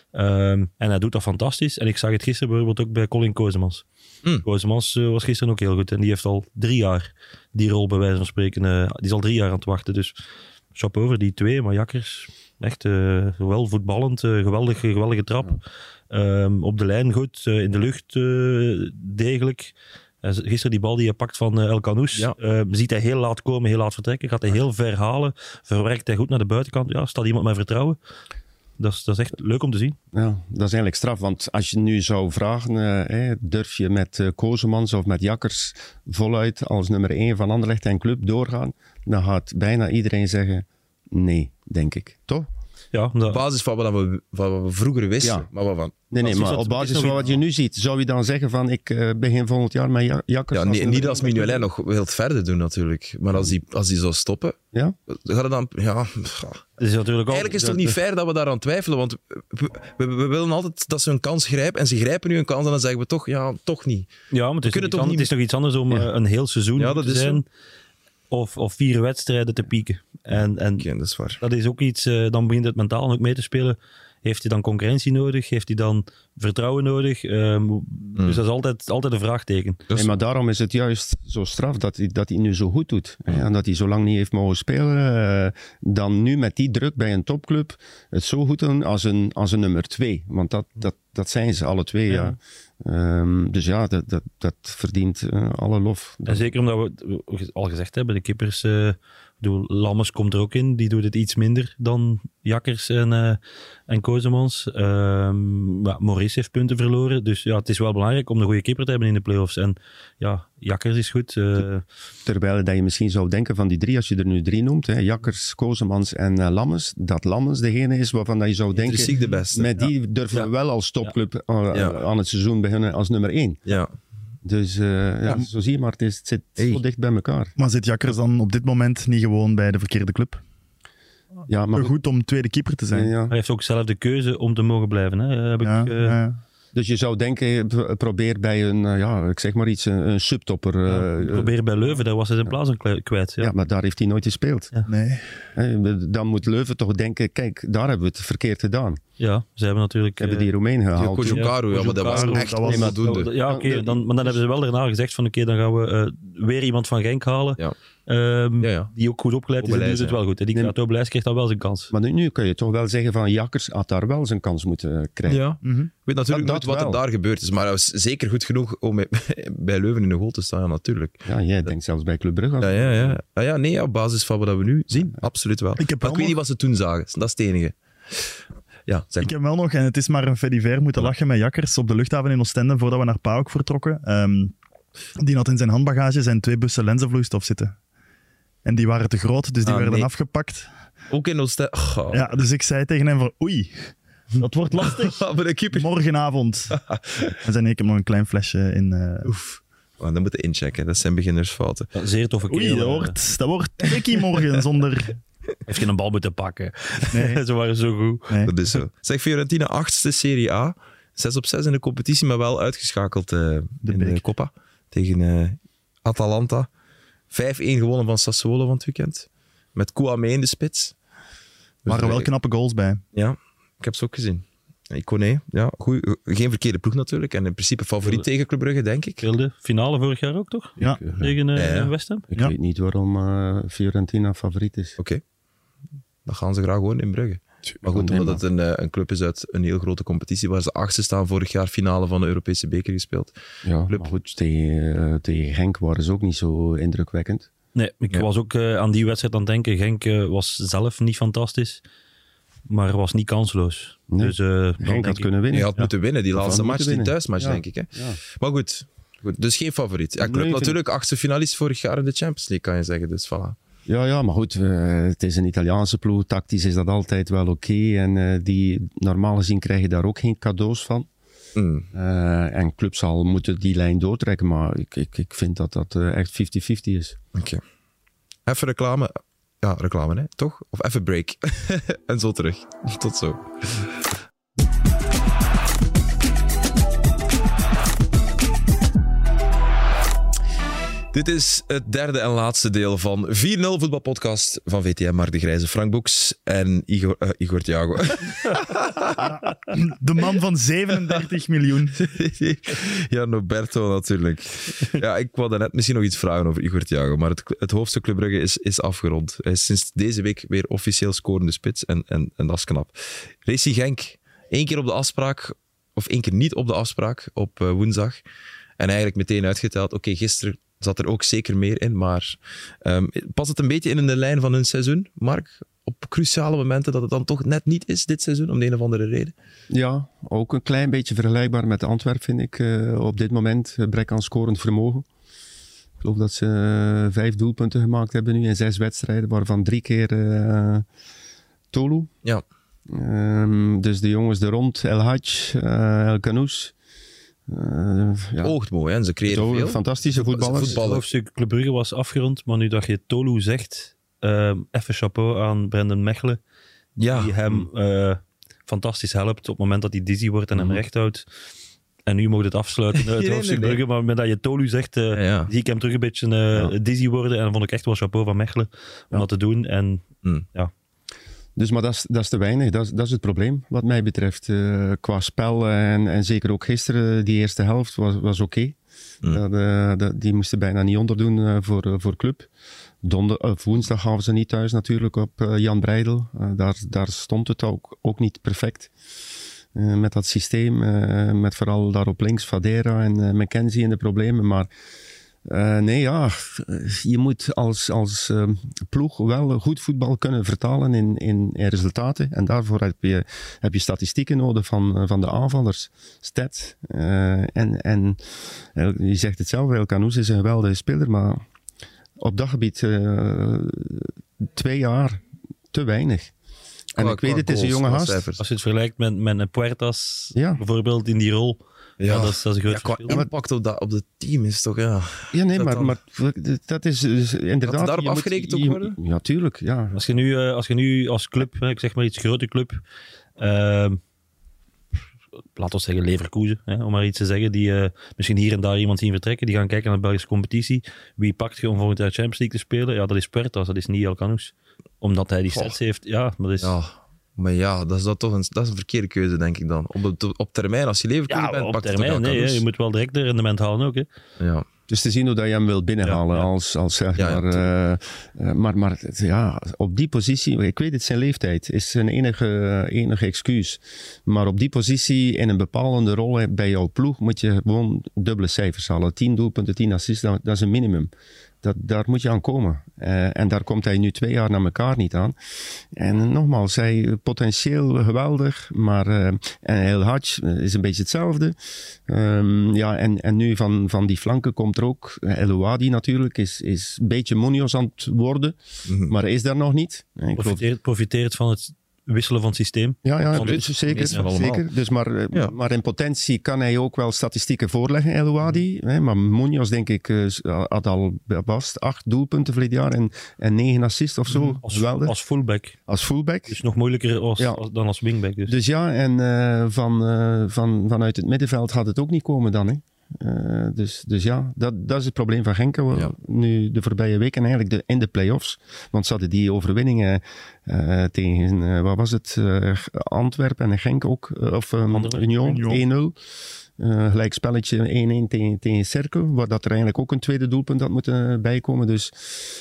Um, en hij doet dat fantastisch. En ik zag het gisteren bijvoorbeeld ook bij Colin Kosemans. Mm. Kosemans uh, was gisteren ook heel goed. En die heeft al drie jaar die rol bij wijze van spreken. Uh, die is al drie jaar aan het wachten. Dus chapeau over die twee. Maar Jakkers, echt uh, wel voetballend. Uh, geweldige, geweldige trap. Um, op de lijn goed. Uh, in de lucht uh, degelijk. Uh, gisteren die bal die hij pakt van uh, El Canoes, ja. uh, ziet hij heel laat komen, heel laat vertrekken. Gaat hij heel ver halen, verwerkt hij goed naar de buitenkant. Ja, staat iemand met vertrouwen. Dat is, dat is echt leuk om te zien.
Ja, dat is eigenlijk straf, want als je nu zou vragen, uh, hey, durf je met uh, Kosemans of met Jakkers voluit als nummer één van Anderlecht en club doorgaan, dan gaat bijna iedereen zeggen nee, denk ik. Toch?
Ja,
dat... Op basis van wat we, van wat we vroeger wisten.
Ja.
Maar wat van...
Nee, nee, maar op basis van wat je nu ziet, zou je dan zeggen van ik uh, begin volgend jaar met ja- Jakkers?
Ja, nee, niet als Mignolet nog heel verder doen natuurlijk. Maar als die, als die zou stoppen,
ja?
dan gaat het dan... Ja,
is natuurlijk al,
eigenlijk is het toch niet fair dat we daaraan twijfelen, want we, we, we willen altijd dat ze een kans grijpen en ze grijpen nu een kans en dan zeggen we toch, ja, toch niet.
Ja, maar het is, toch, niet... het is toch iets anders om ja. een heel seizoen ja, te zijn... Of, of vier wedstrijden te pieken. En, en
Okay, dat is waar.
dat is ook iets, uh, dan begint het mentaal ook mee te spelen. Heeft hij dan concurrentie nodig? Heeft hij dan vertrouwen nodig? Um, mm. Dus dat is altijd, altijd een vraagteken.
Dus... Nee, maar daarom is het juist zo straf dat hij, dat hij nu zo goed doet. Mm. En dat hij zo lang niet heeft mogen spelen. Uh, dan nu met die druk bij een topclub het zo goed doen als een, als een nummer twee. Want dat, dat, dat zijn ze alle twee, ja. ja. Um, dus ja, dat, dat, dat verdient uh, alle lof.
En zeker omdat we al gezegd hebben, de keepers... Uh, Lammers komt er ook in, die doet het iets minder dan Jakkers en, uh, en Kozemans. Uh, ja, Maurice heeft punten verloren, dus ja, het is wel belangrijk om een goede keeper te hebben in de play-offs. En ja, Jakkers is goed. Uh...
Terwijl dat je misschien zou denken van die drie, als je er nu drie noemt, hè, Jakkers, Kozemans en uh, Lammers, dat Lammers degene is waarvan dat je zou denken,
de beste.
met die
ja.
durven we
ja.
wel als topclub uh,
ja.
aan het seizoen beginnen als nummer één.
Ja.
Dus uh, ja, ja, zo zie je maar, het, is, het zit hey. zo dicht bij elkaar.
Maar zit Jakkers dan op dit moment niet gewoon bij de verkeerde club?
Ja, maar
goed om tweede keeper te zijn.
Ja, ja.
Hij heeft ook zelf de keuze om te mogen blijven. Hè? Heb
ja,
ik, uh...
ja.
Dus je zou denken, probeer bij een, uh, ja, ik zeg maar iets, een, een subtopper. Uh,
ja, probeer bij Leuven, daar was hij zijn plaats aan kwijt. Ja.
ja, maar daar heeft hij nooit gespeeld.
Ja. Nee.
He, dan moet Leuven toch denken, kijk, daar hebben we het verkeerd gedaan.
Ja, ze hebben natuurlijk...
Hebben die Roemeen gehaald.
Kojokaru, ja, maar dat was echt onvoldoende.
Ja, oké, okay, dan, maar dan hebben ze wel daarna gezegd van, oké, okay, dan gaan we uh, weer iemand van Genk halen.
Ja.
Um,
ja, ja.
Die ook goed opgeleid is en doet het wel goed. En die nee, Obelijs kreeg dan wel zijn kans.
Maar nu, nu kun je toch wel zeggen van Jakkers had daar wel zijn kans moeten krijgen.
Ja, mm-hmm. Ik weet natuurlijk
dat,
niet
dat
wat er daar gebeurd is, maar hij was zeker goed genoeg om bij Leuven in de goal te staan, ja, natuurlijk.
Ja, jij denkt zelfs bij Club Brugge.
Ja, ja, ja. Ah, ja, nee, op basis van wat we nu zien, absoluut wel. Ik, heb maar ik weet niet wat ze toen zagen, dat is het enige. Ja, zeg
ik heb wel nog, en het is maar een fait divers, moeten lachen met Jakkers op de luchthaven in Oostende voordat we naar PAOK vertrokken. Um, die had in zijn handbagage zijn twee bussen lenzenvloeistof zitten. En die waren te groot, dus die ah, werden nee. afgepakt.
Ook in Oostende? Oh.
Ja, dus ik zei tegen hem van, oei, dat wordt lastig. Morgenavond. En zijn ik heb nog een klein flesje in... Uh...
Oef. Oh, dat moeten inchecken, dat zijn beginnersfouten.
Ja, zeer toffe kerel.
Oei, dat wordt, dat wordt tricky morgen zonder...
Heeft geen een bal moeten pakken.
Nee.
Ze waren zo goed.
Nee. Dat is zo. Zeg, Fiorentina, achtste Serie A. zes op zes in de competitie, maar wel uitgeschakeld uh, de in beek. de Coppa. Tegen uh, Atalanta. vijf-één gewonnen van Sassuolo van het weekend. Met Kouamé in de spits.
Er waren wel knappe goals bij.
Ja, ik heb ze ook gezien. Iconé, ja, goeie, geen verkeerde ploeg natuurlijk. En in principe favoriet tegen Club Brugge, denk ik.
De finale vorig jaar ook, toch?
Ja.
Tegen uh, ja, ja. West Ham?
Ik
ja.
weet niet waarom uh, Fiorentina favoriet is.
Oké. Okay. Dan gaan ze graag gewoon in Brugge. Maar goed, omdat het een, een club is uit een heel grote competitie, waar ze achtste staan, vorig jaar finale van de Europese beker gespeeld.
Ja, club. Maar goed, tegen, uh, tegen Genk waren ze ook niet zo indrukwekkend.
Nee, ik ja. was ook uh, aan die wedstrijd aan het denken. Genk uh, was zelf niet fantastisch, maar was niet kansloos.
Nee.
Dus, uh,
Genk had ik... kunnen winnen.
Je had
ja.
moeten winnen, die laatste match, die thuismatch,
ja.
denk ik. Hè?
Ja.
Maar goed, goed, dus geen favoriet. Ja, club nee, natuurlijk vind... achtste finalist vorig jaar in de Champions League, kan je zeggen. Dus voilà.
Ja, ja, maar goed, uh, het is een Italiaanse ploeg. Tactisch is dat altijd wel oké. Okay. En uh, die, normaal gezien krijg je daar ook geen cadeaus van.
Mm.
Uh, en club zal moeten die lijn doortrekken. Maar ik, ik, ik vind dat dat uh, echt vijftig vijftig is.
Oké. Okay. Even reclame. Ja, reclame, hè? Toch? Of even break. En zo terug. Tot zo. Dit is het derde en laatste deel van vier nul voetbalpodcast van V T M, Mark de Grijze, Frank Boeks en Igor, uh, Igor Thiago.
Ja, de man van zevenendertig miljoen.
Ja, Roberto natuurlijk. Ja, ik wilde net misschien nog iets vragen over Igor Thiago, maar het, het hoofdstuk Club Brugge is, is afgerond. Hij is sinds deze week weer officieel scorende spits en, en, en dat is knap. Racing Genk, één keer op de afspraak, of één keer niet op de afspraak op uh, woensdag. En eigenlijk meteen uitgeteld, oké, okay, gisteren zat er ook zeker meer in, maar um, past het een beetje in de lijn van hun seizoen, Mark? Op cruciale momenten dat het dan toch net niet is dit seizoen, om de een of andere reden?
Ja, ook een klein beetje vergelijkbaar met Antwerpen, vind ik. Uh, op dit moment, brek aan scorend vermogen. Ik geloof dat ze uh, vijf doelpunten gemaakt hebben nu in zes wedstrijden, waarvan drie keer uh, Tolu.
Ja.
Um, dus de jongens er rond, El Hadj, uh, El Kanous.
Uh, ja. Oogt mooi, hè? Ze creëren Zo, veel.
Fantastische voetballers.
Het hoofdstuk Club Brugge was afgerond, maar nu dat je Tolu zegt, uh, even chapeau aan Brendan Mechelen,
ja.
die hem uh, fantastisch helpt op het moment dat hij dizzy wordt en mm. hem recht houdt. En nu moet het afsluiten, het nee, hoofdstuk nee, nee. Brugge, maar met dat je Tolu zegt, uh, ja, ja. zie ik hem terug een beetje uh, ja. dizzy worden en dan vond ik echt wel chapeau van Mechelen om ja. dat te doen. En
Mm.
Ja.
Dus, maar dat is, dat is te weinig. Dat is, dat is het probleem, wat mij betreft. Uh, qua spel en, en zeker ook gisteren, die eerste helft was, was oké. Okay. Mm. Dat, uh, dat, die moesten bijna niet onderdoen uh, voor, uh, voor club. Donder, uh, woensdag gaven ze niet thuis natuurlijk op uh, Jan Breidel. Uh, daar, daar stond het ook, ook niet perfect. Uh, met dat systeem, uh, met vooral daar op links Fadera en uh, McKenzie in de problemen. Maar uh, nee, ja, je moet als, als uh, ploeg wel goed voetbal kunnen vertalen in, in, in resultaten. En daarvoor heb je, heb je statistieken nodig van, van de aanvallers. Stats. Uh, en, en je zegt het zelf, El Canoes is een geweldige speler, maar op dat gebied uh, twee jaar te weinig. En
qua,
ik weet het, het is een jonge gast.
Als je het vergelijkt met, met een Puertas,
ja.
bijvoorbeeld in die rol, ja, ja dat, is, dat is een groot
ja,
verschil.
Qua impact op, dat, op het team is toch, ja...
Ja, nee,
dat
maar,
dan...
maar dat is dus inderdaad...
Dat daarop
je
afgerekend
moet,
ook
je,
worden?
Ja, tuurlijk, ja.
Als je nu, uh, als, je nu als club, hè, ik zeg maar iets grote club, uh, laten we zeggen Leverkusen, hè, om maar iets te zeggen, die uh, misschien hier en daar iemand zien vertrekken, die gaan kijken naar de Belgische competitie. Wie pakt je om volgend jaar Champions League te spelen? Ja, dat is Puertas, dat is niet El Canoes. Omdat hij die stats heeft, ja, dat is...
Ja. Maar ja, dat is, dat toch een, dat is een verkeerde keuze, denk ik dan. Op, op, op termijn, als je Leverkusen
ja,
bent,
op
pakt
termijn,
het toch
nee, hè, je moet wel direct de rendement halen ook. Hè.
Ja.
Dus te zien hoe dat je hem wil binnenhalen
Ja, ja.
als, als zeg
Ja,
maar...
ja,
uh, uh, maar, maar ja, op die positie... Ik weet het, zijn leeftijd is zijn enige, enige excuus. Maar op die positie, in een bepalende rol bij jouw ploeg, moet je gewoon dubbele cijfers halen. tien doelpunten, tien assists, dat, dat is een minimum. Dat, daar moet je aan komen. Uh, en daar komt hij nu twee jaar naar elkaar niet aan. En nogmaals, hij potentieel geweldig, maar uh, en El Hadj is een beetje hetzelfde. Um, ja, en, en nu van, van die flanken komt er ook El Ouadi natuurlijk, is, is een beetje Munoz aan het worden, mm-hmm. maar hij is daar nog niet. Ik
profiteert, profiteert van het wisselen van het systeem.
Ja, ja
van
dus,
de,
zeker.
ja,
zeker. Dus maar,
ja.
maar in potentie kan hij ook wel statistieken voorleggen, El Ouadi. Hè, maar Munoz, denk ik, had al vast acht doelpunten voor dit jaar en, en negen assists of zo.
Als, als fullback.
Als fullback.
Dus nog moeilijker als,
ja.
als, dan als wingback. Dus,
dus ja, en uh, van, uh, van, vanuit het middenveld gaat het ook niet komen dan, hè. Uh, dus, dus ja, dat, dat is het probleem van Genk. Ja. Nu de voorbije weken eigenlijk de, in de play-offs. Want ze hadden die overwinningen uh, tegen, uh, wat was het, uh, Antwerpen en Genk ook, uh, of um, Union, Union, één nul. Uh, gelijk spelletje één-één tegen, tegen Cercle, waar dat er eigenlijk ook een tweede doelpunt had moeten bijkomen. Dus,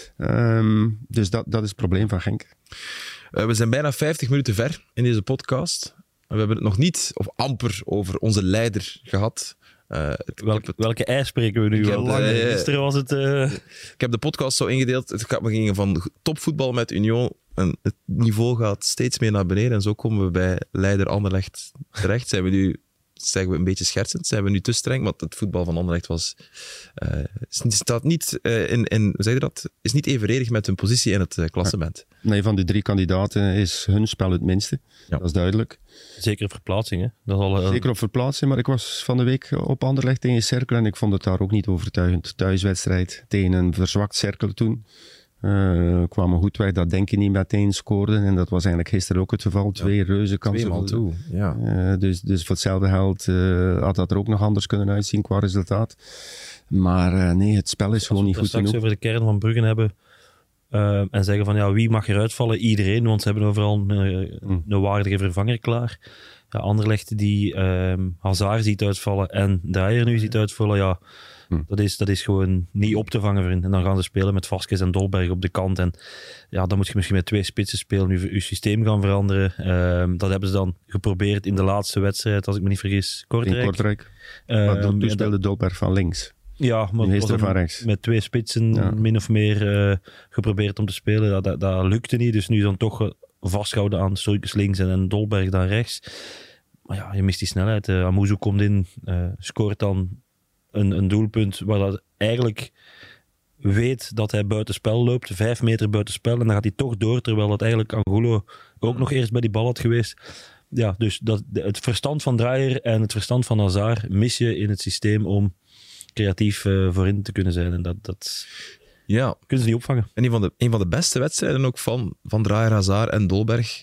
um, dus dat, dat is het probleem van Genk.
Uh, we zijn bijna vijftig minuten ver in deze podcast. We hebben het nog niet, of amper, over onze leider gehad.
Uh, Welk, het, welke ei spreken we nu?
Heb,
uh, Gisteren was het... Uh...
Ik heb de podcast zo ingedeeld. Het gaat, we gingen van topvoetbal met Union en het niveau gaat steeds meer naar beneden. En zo komen we bij leider Anderlecht terecht. Zijn we nu, zeggen we een beetje schertsend, zijn we nu te streng? Want het voetbal van Anderlecht was... Uh, staat niet uh, in, in... Hoe zeg je dat? Is niet evenredig met hun positie in het uh, klassement.
Nee, van de drie kandidaten is hun spel het minste. Ja. Dat is duidelijk.
Zeker op verplaatsing, hè? Dat is al, uh...
Zeker op verplaatsing, maar ik was van de week op Anderlecht tegen Cercle en ik vond het daar ook niet overtuigend. Thuiswedstrijd tegen een verzwakt Cercle toen. Uh, kwamen goed weg, dat denk je niet meteen scoorden. En dat was eigenlijk gisteren ook het geval. Twee ja. reuze kansen.
Tweemaal toe, ja.
Uh, dus, dus voor hetzelfde geld uh, had dat er ook nog anders kunnen uitzien qua resultaat. Maar uh, nee, het spel is gewoon niet goed genoeg.
Als we het straks over de kern van Brugge hebben uh, en zeggen van ja, wie mag eruit vallen? Iedereen, want ze hebben overal een, mm. een waardige vervanger klaar. Ja, Anderlecht die uh, Hazard ziet uitvallen en Draaier nu ziet uitvallen, ja... Hmm. Dat, is, dat is gewoon niet op te vangen voor hen. En dan gaan ze spelen met Vasquez en Dolberg op de kant. En ja, dan moet je misschien met twee spitsen spelen. Nu je systeem gaan veranderen. Uh, dat hebben ze dan geprobeerd in de laatste wedstrijd, als ik me niet vergis. Kortrijk.
In Kortrijk. Uh, maar toen speelde dat... Dolberg van links.
Ja, maar het was
van rechts.
Met twee spitsen ja. min of meer uh, geprobeerd om te spelen. Dat, dat, dat lukte niet. Dus nu dan toch vasthouden aan Sturkes links en, en Dolberg dan rechts. Maar ja, je mist die snelheid. Uh, Amuzu komt in, uh, scoort dan Een, een doelpunt waar dat eigenlijk weet dat hij buitenspel loopt, vijf meter buitenspel, en dan gaat hij toch door, terwijl dat eigenlijk Angulo ook nog eerst bij die bal had geweest. Ja, dus dat, het verstand van Draaier en het verstand van Hazard mis je in het systeem om creatief uh, voorin te kunnen zijn. En dat, dat
ja.
kunnen ze niet opvangen.
En een van de, een van de beste wedstrijden ook van, van Draaier, Hazard en Dolberg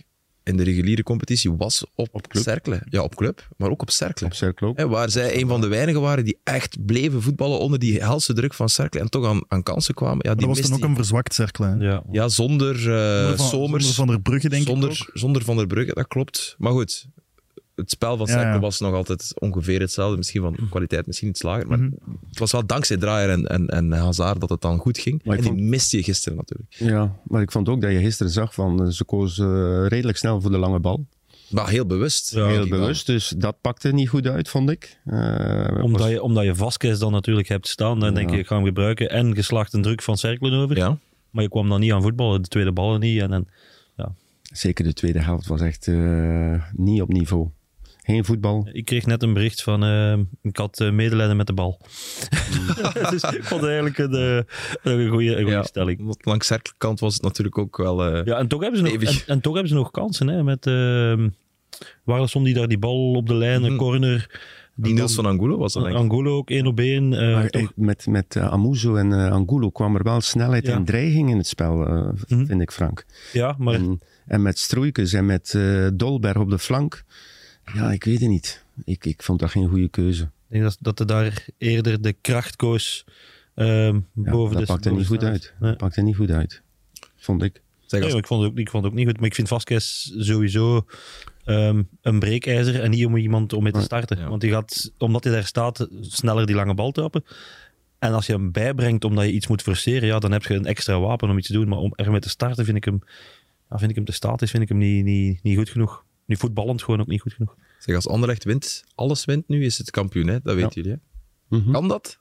in de reguliere competitie was op,
Op club.
Cercle. Ja, op club, maar ook op Cercle.
Op Cercle ook.
Hè, waar zij een van de weinigen waren die echt bleven voetballen onder die helse druk van Cercle en toch aan, aan kansen kwamen. Ja,
Maar
die
dat was toen
mist
ook een verzwakt Cercle. hè.
Ja.
Ja, zonder uh,
Zonder van,
Somers,
zonder Van der Brugge, denk
zonder,
ik ook.
zonder Van der Brugge, dat klopt. Maar goed, het spel van
Ja,
Cercle
ja.
was nog altijd ongeveer hetzelfde. Misschien van kwaliteit misschien iets lager, maar
Mhm.
het was wel dankzij Draaier en, en, en Hazard dat het dan goed ging.
Maar
En
ik
die
vond-
miste je gisteren natuurlijk.
Ja, maar ik vond ook dat je gisteren zag van eh, ze kozen eh, redelijk snel voor de lange bal.
Maar heel bewust.
Ja,
denk
Heel
ik wel.
bewust, dus dat pakte niet goed uit, vond ik. Eh,
Omdat,
was-
je, omdat je Vasquez dan natuurlijk hebt staan, dan denk
Ja.
je, ik ga hem gebruiken. En geslacht een druk van Cercle over.
Ja.
Maar je kwam dan niet aan voetballen, de tweede ballen niet. En, en,
Zeker de tweede helft was echt eh, niet op niveau. Geen voetbal.
ik kreeg net een bericht van, eh, ik had eh, medelijden met de bal. dus ik vond het eigenlijk een, eh, een goede, een goede
Ja.
stelling.
Want langs Cercle-kant was het natuurlijk ook wel... eh,
Ja, en toch hebben ze nog, en,
Stevig.
en toch hebben ze nog kansen. Hè, met uh, Warleson die daar die bal op de lijn, een
Mhm.
corner. Die
Niels
dan-
van Angulo was dat denk ik.
Angulo ook één op één. eh,
Maar
toch-
eh, met met uh, Amuzo en uh, Angulo kwam er wel snelheid
Ja.
en dreiging in het spel, uh,
Mhm.
vind ik, Frank.
ja, maar
En, en met Stroeikens en met uh, Dolberg op de flank. Ja, ik weet het niet. Ik, ik vond dat geen goede keuze.
ik denk dat, dat er daar eerder de kracht koos ehm,
Ja,
boven
dat
de
pakte niet goed
boven-
uit.
Nee.
Dat pakte niet goed uit, vond ik.
Zeg,
Nee,
als-
maar ik, vond het ook, ik vond het ook niet goed. Maar ik vind Vasquez sowieso ehm, een breekijzer en niet om iemand om mee te
Nee.
starten.
Ja.
Want die gaat, omdat hij daar staat, sneller die lange bal trappen. En als je hem bijbrengt omdat je iets moet forceren, ja, dan heb je een extra wapen om iets te doen. Maar om er mee te starten vind ik hem, ja, vind ik hem te statisch, vind ik hem niet, niet, niet goed genoeg. Niet voetballend gewoon ook niet goed genoeg.
zeg, als Anderlecht wint, alles wint nu, is het kampioen. Hè? Dat weten jullie. Hè?
Mhm.
Kan dat?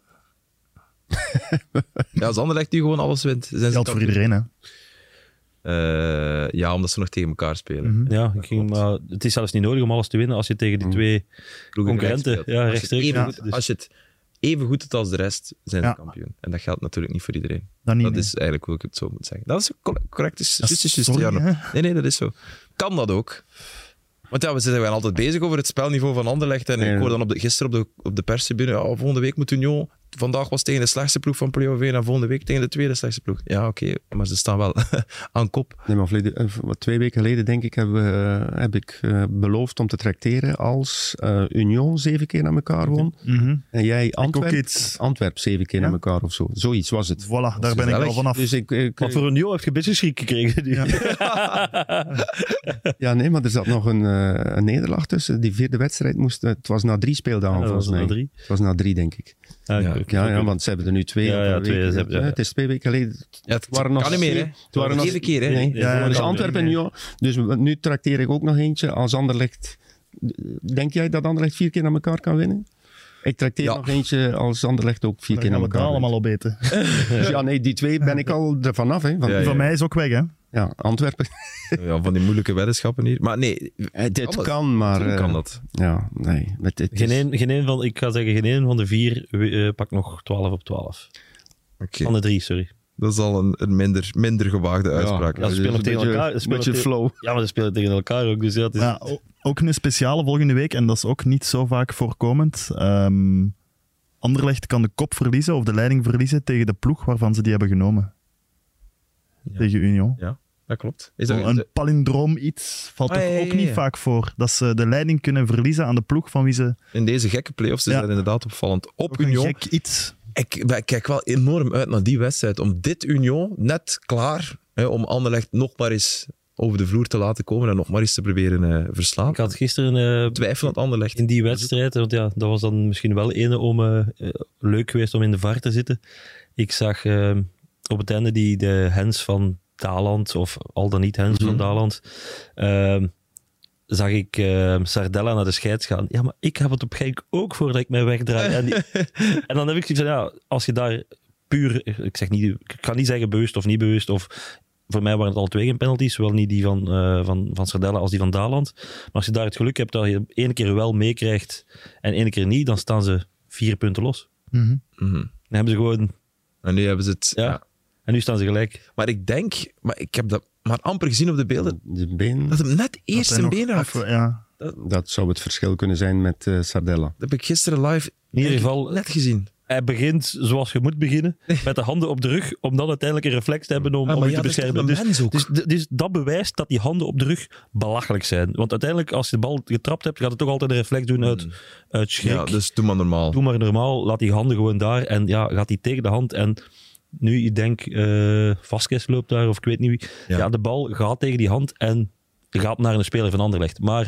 Ja, als Anderlecht nu gewoon alles wint, zijn ze
Geldt voor
kampioen.
iedereen, hè.
Eh, ja, omdat ze nog tegen elkaar spelen.
Mhm.
Ja, ik ging, maar het is zelfs niet nodig om alles te winnen als je tegen die
Mm.
twee
Ploegen
concurrenten,
gelijk speelt.
ja,
Als je
rechtstreeks.
het even
Ja,
goed-
dus-
Als je het even goed doet als de rest, zijn ze
Ja.
kampioen. En dat geldt natuurlijk niet voor iedereen.
Dat niet,
Dat
nee.
is eigenlijk hoe ik het zo moet zeggen. Dat is cor- correct. Is,
Dat
is,
is-
is, is,
sorry,
ja,
hè.
nee, nee, dat is zo. Kan dat ook? Want ja, we zijn altijd bezig over het spelniveau van Anderlecht. En
Nee.
ik hoorde dan op de, gisteren op de, op de perstribune, ja, volgende week moet Union... Vandaag was tegen de slechtste ploeg van Play-off één en volgende week tegen de tweede slechtste ploeg. Ja, oké, maar ze staan wel aan kop.
Nee, maar verleden- eh, wat twee weken geleden, denk ik, heb, we- heb ik eh, beloofd om te tracteren als eh, Union zeven keer naar elkaar won.
Mhm.
En jij
ook
Antwerp,
iets.
Antwerp zeven keer
Ja.
naar elkaar of zo. Zoiets was het.
Voilà, daar ben ik
gezellig.
al vanaf.
Dus ik, ik,
Maar voor een nieuw heb je een beetje schrik gekregen. nu.
ja, nee, maar er zat nog een, eh, een nederlaag tussen. Die vierde wedstrijd moest... Het was na drie speeldagen,
Ja, dat was
volgens mij.
na drie.
Het was na drie, denk ik.
Ja,
Ja.
ik-
Ja, ja, want ze hebben er nu twee.
Ja, ja,
een
twee,
week,
ze hebben- ja, ja.
Het is twee weken geleden.
Ja, het
waren nog
kan niet meer, hè.
zeven- het waren nog
Zeven keer, hè.
Nee,
Ja, ja,
dus
ja.
Antwerpen en Union. Dus nu trakteer ik ook nog eentje als Anderlecht. Denk jij dat Anderlecht vier keer naar elkaar kan winnen? Ik trakteer
Ja.
nog eentje als Anderlecht ook vier
Dan
keer
gaan
naar
we het
elkaar
allemaal
wint.
opeten.
Dus ja, nee, die twee ben ik al ervan af. Hè, van,
Ja,
ja.
ja.
Van mij is ook weg, hè.
Antwerpen.
Ja, van die moeilijke weddenschappen hier. Maar nee,
Eh, dit
Alles.
kan, maar...
natuurlijk
eh,
kan dat.
Ja, nee. Het, het
Geen
is-
één, geen één van, ik ga zeggen, geen één van de vier eh pakt nog twaalf op twaalf.
Oké,
Van de drie, sorry.
dat is al een, een minder, minder gewaagde uitspraak.
Ja, ze spelen
dus
tegen
een beetje-
elkaar, ze
Een
spelen
beetje
tegen-
flow.
Ja, maar ze spelen tegen elkaar ook. Dus ja, het is,
Ja, o- ook een speciale volgende week, en dat is ook niet zo vaak voorkomend. Ehm Anderlecht kan de kop verliezen of de leiding verliezen tegen de ploeg waarvan ze die hebben genomen.
Ja.
Tegen Union.
Ja, dat klopt. Is dat,
Een palindroom iets valt
Ah,
toch
ja, ja,
ook niet
ja.
vaak voor. Dat ze de leiding kunnen verliezen aan de ploeg van wie ze...
in deze gekke play-offs is
Ja.
dat inderdaad opvallend. Op
Ook een
Union.
gek iets.
Ik, ik kijk wel enorm uit naar die wedstrijd. Om dit Union net klaar, hè, om Anderlecht nog maar eens over de vloer te laten komen en nog maar eens te proberen uh, verslaan.
ik had gisteren eh,
Twijfelend Anderlecht.
in die wedstrijd, want ja, dat was dan misschien wel ene om eh, eh, leuk geweest om in de V A R te zitten. Ik zag eh, op het einde die de hens van Daland, of al dan niet hens
Mhm.
van Daland, eh, zag ik eh, Sardella naar de scheids gaan. Ja, maar ik heb het op Genk ook voordat ik mij wegdraai. En, die- en dan heb ik zoiets van, ja, als je daar puur, ik zeg niet, ik kan niet zeggen bewust of niet bewust, of voor mij waren het al twee geen penalties, zowel niet die van, eh, van, van Sardella als die van Daland. Maar als je daar het geluk hebt dat je één keer wel meekrijgt en één keer niet, dan staan ze vier punten los.
Mhm.
Mhm.
Dan hebben ze gewoon,
En nu hebben ze het...
ja,
ja.
en nu staan ze gelijk.
Maar ik denk, maar ik heb dat maar amper gezien op de beelden,
De been,
dat hem net
Dat
eerst
hij
zijn
nog
been raakt.
af- Ja.
dat zou het verschil kunnen zijn met eh, Sardella.
Dat heb ik gisteren live
In ieder geval,
net gezien.
hij begint zoals je moet beginnen, met de handen op de rug, om dan uiteindelijk een reflex te hebben om,
Ah,
om
maar
je
ja,
te
dat is toch
beschermen.
een mens ook?
Dus, dus, dus dat bewijst dat die handen op de rug belachelijk zijn. Want uiteindelijk, als je de bal getrapt hebt, gaat het toch altijd een reflex doen uit, uit schrik.
Ja, dus doe maar normaal.
Doe maar normaal, laat die handen gewoon daar en ja, gaat die tegen de hand. En nu, ik denk, eh Vasquez loopt daar, of ik weet niet wie.
Ja.
Ja. de bal gaat tegen die hand en gaat naar een speler van Anderlecht. Maar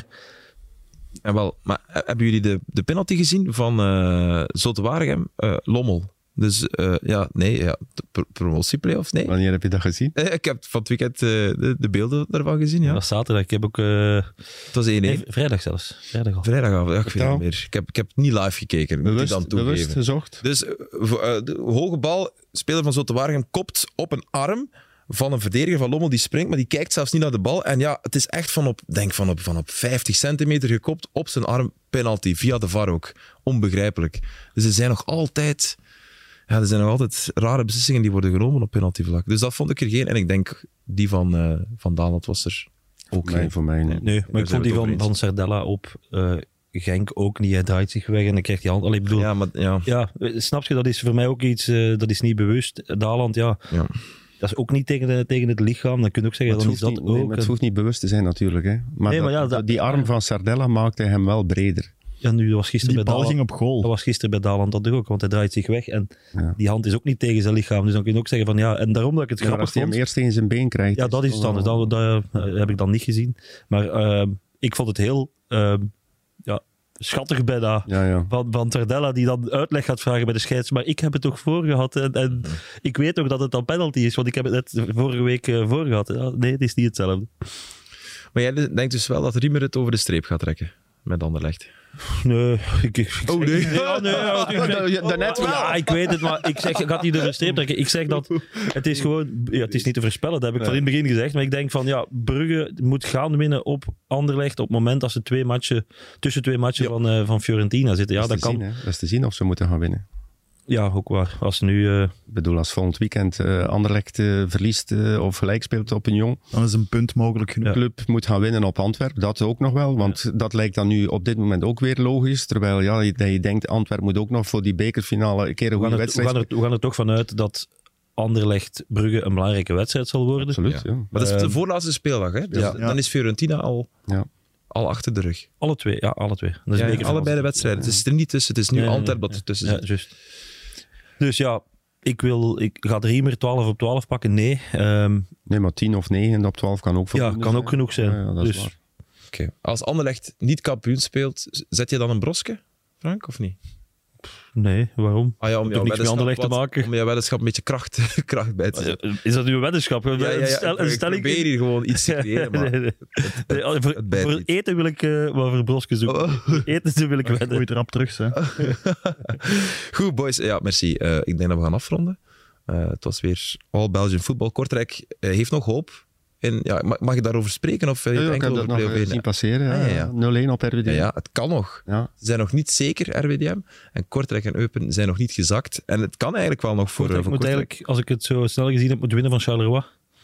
En wel, maar hebben jullie de, de penalty gezien van uh, Zulte Waregem? Uh, Lommel. Dus uh, ja, nee, ja, de pr- promotieplayoffs, nee.
Wanneer heb je dat gezien?
Eh, Ik heb van het weekend uh, de, de beelden daarvan gezien, ja.
dat is zaterdag. Ik heb ook... eh,
Het was één-één.
nee, vrijdag zelfs. Vrijdag al.
Vrijdagavond, ja, ik weet het
Vertel.
niet meer. Ik heb, ik heb niet live gekeken, moet ik dan
Bewust,
toegeven.
bewust gezocht?
Dus uh, vo- uh, de hoge bal, speler van Zulte Waregem kopt op een arm van een verdediger van Lommel, die springt, maar die kijkt zelfs niet naar de bal. En ja, het is echt van op, denk van op, van op vijftig centimeter gekopt op zijn arm, penalty, via de V A R ook. Onbegrijpelijk. Dus er zijn nog altijd... Ja, er zijn nog altijd rare beslissingen die worden genomen op penaltyvlak. Dus dat vond ik er geen. En ik denk, die van, uh, van Daland was er ook
Nee,
geen.
voor mij niet.
Nee, maar ik
zijn
vond
we
die
het
van,
over
van Sardella op uh, Genk ook niet. Hij draait zich weg en dan krijgt hij hand. Allee, ik bedoel, ja.
Ja, maar ja.
ja, snap je, dat is voor mij ook iets, uh, dat is niet bewust. Daland, ja,
ja.
dat is ook niet tegen, de, tegen het lichaam. Dan kun je ook zeggen,
Maar
dan
het,
is
hoeft
dat
niet, nee,
ook.
maar het
En-
hoeft niet bewust te zijn natuurlijk. Hè. Maar,
Nee,
dat-
maar ja, dat-
die arm van Sardella maakte hem wel breder.
ja, nu, dat was gisteren
Die
bij
bal
Daland.
ging op goal.
Dat was gisteren bij Daland dat ook, want hij draait zich weg en
Ja.
die hand is ook niet tegen zijn lichaam. Dus dan kun je ook zeggen van ja, en daarom dat ik het
Ja, maar
grappig
als hij hem
vond.
eerst tegen zijn been krijgt...
Ja, dat is
toch
het anders.
wel-
Dat, dat eh, heb ik dan niet gezien. Maar eh, ik vond het heel eh, ja, schattig bij dat.
Ja, ja.
Van, van Tardella die dan uitleg gaat vragen bij de scheids. Maar ik heb het toch voor gehad. En, en ik weet ook dat het dan penalty is, want ik heb het net vorige week uh, voor gehad. Ja, nee, het is niet hetzelfde.
Maar jij denkt dus wel dat Riemer het over de streep gaat trekken met Anderlecht?
Nee, ik, ik, ik
Oh, nee.
zeg- ja, nee, ja, ik zeg-
Ja, daarnet wel.
Ja, ik weet het, maar ik zeg, ik ga het niet over de streep trekken. Ik zeg dat het is gewoon, ja, het is niet te voorspellen, dat heb ik van in het begin gezegd. Maar ik denk van, ja, Brugge moet gaan winnen op Anderlecht op het moment als ze twee matchen, tussen twee matchen
Ja.
van, uh, van Fiorentina zitten. Ja,
dat,
dat
is te
kan.
zien, hè. Dat is te zien of ze moeten gaan winnen.
Ja, ook waar. Als ze nu... Uh,
Ik bedoel, als volgend weekend uh, Anderlecht uh, verliest uh, of gelijk speelt op een jong
Dan is een punt mogelijk genoeg.
club moet gaan winnen op Antwerpen, dat ook nog wel. Want ja. dat lijkt dan nu op dit moment ook weer logisch. Terwijl ja, je, je denkt, Antwerpen moet ook nog voor die bekerfinale een keer een
we,
goede
gaan er, we,
wedstrijd
gaan er, we gaan er toch vanuit dat Anderlecht-Brugge een belangrijke wedstrijd zal worden.
Absoluut, ja.
Maar dat is de
Ehm,
voorlaatste speeldag, hè? Dus
ja.
dan is Fiorentina al,
Ja.
al achter de rug.
Alle twee, ja, alle twee. Dat is
Ja,
beker van
allebei de wedstrijden. Het is er niet tussen. Het is nu
Nee, nee,
Antwerpen
nee.
dat er tussen
Ja,
zit.
juist. Dus ja, ik wil, ik ga de Riemer twaalf op twaalf pakken. Nee. Ehm,
Nee, maar tien of negen op twaalf kan ook
ja,
voldoende
kan
zijn.
ook genoeg zijn.
Ja, ja, dat is
dus
waar.
Oké. Als Anderlecht niet kampioen speelt, zet je dan een broske, Frank, of niet?
nee, waarom?
Ah ja, om
Toch
jouw
niks met
weddenschap
Anderlecht te
wat-
maken?
Om jouw weddenschap een beetje kracht, kracht bij te zetten.
Is dat nu een weddenschap? Een,
Ja, ja, ja.
stel- een
Ik
stelling?
probeer hier gewoon iets te creëren, maar...
Nee, nee. Nee, oh, voor,
het bijt
voor
niet.
eten wil ik uh, wel voor brosken zoeken.
Oh.
Voor eten wil ik wedden.
Gooit rap terug, hè.
Goed, boys. Ja, merci. Uh, ik denk dat we gaan afronden. Uh, het was weer All Belgian Football. Kortrijk uh, heeft nog hoop. En, ja, mag, mag je daarover spreken? Of uh,
Ja,
je
ja, ik
enkel
heb
over
dat nog
play-off
uh,
één?
zien passeren.
Ah, ja,
Ja,
ja.
nul-één op R W D.
Ja, ja, het kan nog.
Ja.
Ze zijn nog niet zeker, R W D M. En Kortrijk en Eupen zijn nog niet gezakt. En het kan eigenlijk wel nog voor, uh,
Ik
voor
moet
Kortrijk.
eigenlijk, als ik het zo snel gezien heb, moeten winnen van Charleroi.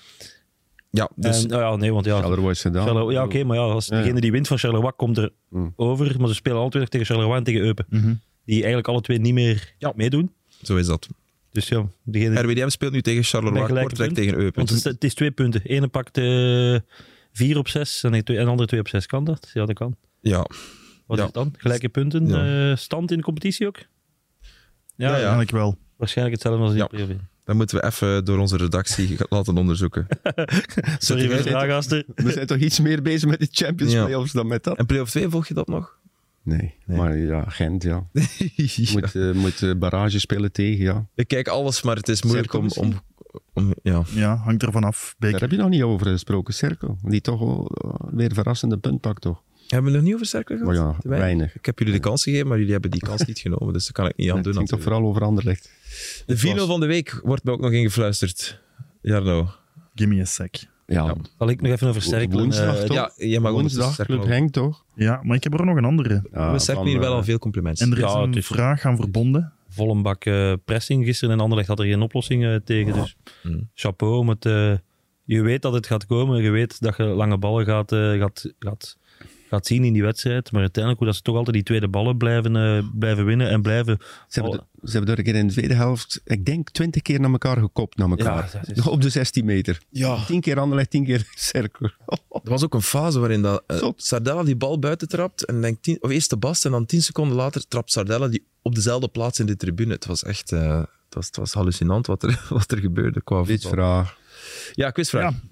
Ja, dus...
En, nou ja, nee, want ja,
Charleroi is gedaan.
Charleroi, ja, oké, maar ja, als
Ja, ja.
degene die wint van Charleroi komt er
Hmm.
over, maar ze spelen alle twee nog tegen Charleroi en tegen Eupen.
Mhm.
Die eigenlijk alle twee niet meer
Ja.
meedoen.
zo is dat.
Dus ja, degene...
R W D M speelt nu tegen
Bij
Charleroi,
gelijke
Kortrijk
punt.
tegen Eupen.
Want het is, het is twee punten. Ene pakt uh, vier op zes en de twee- en de andere twee op zes. Kan dat? Ja, dat kan.
Ja,
Wat
Ja.
is het dan? Gelijke punten?
Ja.
Uh, stand in de competitie ook?
Ja, ja.
Eigenlijk wel.
Waarschijnlijk hetzelfde als in
Ja.
de play-off.
dan moeten we even door onze redactie laten onderzoeken.
Sorry voor de vraag, gasten.
We zijn toch iets meer bezig met de Champions
Ja.
Playoffs dan met dat?
En play-off twee, volg je dat nog?
Nee,
Nee.
maar ja, Gent, ja.
Ja.
Moet, uh, moet uh, barrage spelen tegen, ja.
Ik kijk alles, maar het is moeilijk om...
Cirkel
om, om ja.
Ja, hangt ervan af.
Daar
Beker.
heb je nog niet over gesproken, Cerco. Die toch wel uh, weer een verrassende punt pakt, toch?
Hebben we het nog niet over Cercle gehad?
Maar ja,
Te weinig?
weinig.
Ik heb jullie de kans gegeven, maar jullie hebben die kans niet genomen. Dus daar kan ik niet aan
Het
doen.
ging toch
natuurlijk.
vooral over Anderlecht.
De vier nul van de week wordt mij ook nog ingefluisterd. Jarno.
Give me a sec.
Ja,
Ja.
Zal ik nog even over Cercle?
Woensdag
eh,
toch?
Ja, jij mag
woensdag,
Cercle
Club
ook.
Henk, toch?
Ja, maar ik heb er nog een andere.
Ja,
We Cercle
van,
hier wel
uh,
al veel complimenten.
En er is
Ja,
een
het is-
vraag aan verbonden.
Volle bak eh, pressing gisteren en Anderlecht had er geen oplossing eh, tegen. Dus
Hmm.
chapeau. Om het, eh, je weet dat het gaat komen. Je weet dat je lange ballen gaat, eh, gaat, gaat, gaat zien in die wedstrijd. Maar uiteindelijk hoe dat ze toch altijd die tweede ballen blijven, uh, blijven winnen en blijven...
Ze hebben, de, ze hebben er een keer in de tweede helft, ik denk twintig keer naar elkaar gekopt, naar elkaar.
Ja, dat is...
Op de zestien meter.
Ja.
Tien keer Anderlecht, tien keer cirkel.
Er was ook een fase waarin dat, uh,
Zot.
Sardella die bal buiten trapt. En denk tien, of eerst de Bast en dan tien seconden later trapt Sardella die op dezelfde plaats in de tribune. Het was echt uh, het was, het was hallucinant wat er, wat er gebeurde qua voetbal.
Quizvraag.
Ja, quizvraag.
Ja.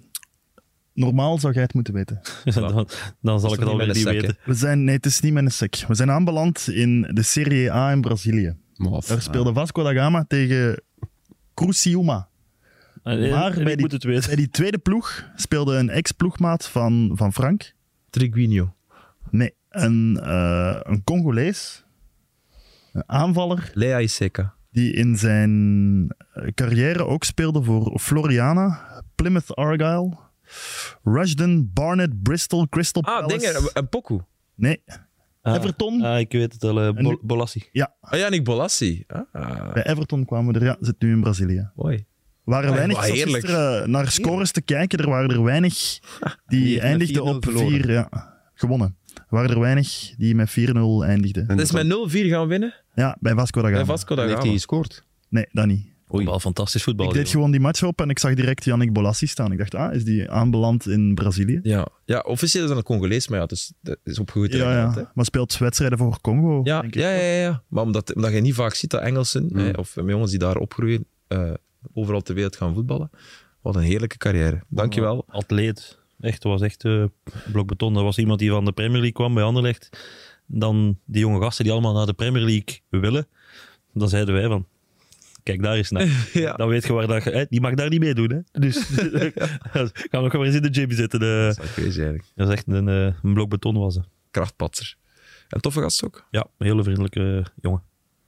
Normaal zou jij het moeten weten.
dan, dan zal ik het alweer niet weten.
We zijn, nee, het is niet met een sec. We zijn aanbeland in de Serie A in Brazilië.
Mof.
Daar speelde Vasco da Gama tegen Criciúma.
En,
Maar
en
bij
ik
die,
moet het weten.
bij die tweede ploeg speelde een ex-ploegmaat van, van Frank.
Triguinho.
Nee, een, uh, een Congolees. Een aanvaller
Lea Iseka.
die in zijn carrière ook speelde voor Floriana, Plymouth Argyle, Rushden, Barnet, Bristol, Crystal
Ah,
Palace.
dingen. Een, een Poku.
Nee,
Ah,
Everton.
Ah, ik weet het al. Uh, Bol- Bolassi.
Ja,
Ah, Yannick Bolassi. Ah,
bij Everton kwamen we er. Ja, zit nu in Brazilië.
mooi.
Er waren
Ah,
weinig
wat heerlijk.
gisteren, uh, naar scores te kijken. Er waren er weinig die
Die heeft
eindigden
met
op
vier nul
vier. Ja, gewonnen. Er waren er weinig die met vier nul eindigden.
En
Dat is met nul vier gaan winnen.
Ja, bij Vasco da Gama.
Bij Vasco da
dan heeft hij
Gama.
gescoord.
Nee, dat niet.
Oei. Wel fantastisch voetbal.
Ik deed
joh.
gewoon die match op en ik zag direct Yannick Bolassi staan. Ik dacht, ah, is die aanbeland in Brazilië?
Ja. ja, officieel is dat een Congolees, maar ja, dus, dat is opgegroeid in
Ja,
Engeland,
ja.
hè.
Maar speelt wedstrijden voor Congo,
Ja,
denk ik.
ja, ja, ja, ja. Maar omdat, omdat je niet vaak ziet dat Engelsen,
Mm.
hè, of met jongens die daar opgroeien, uh, overal ter wereld gaan voetballen. Wat een heerlijke carrière. Dankjewel.
Atleet. Echt, dat was echt uh, blokbeton. Dat was iemand die van de Premier League kwam bij Anderlecht. Dan die jonge gasten die allemaal naar de Premier League willen. Dan zeiden wij van... Kijk daar eens naar.
Ja.
Dan weet je waar dat... Hè, die mag daar niet meedoen. Hè? Dus gaan we nog maar eens in de gym zitten. Uh,
Dat is crazy eigenlijk.
dat is echt een, uh, een blok beton was het.
Krachtpatser. En toffe gast ook.
Ja, een hele vriendelijke uh, jongen.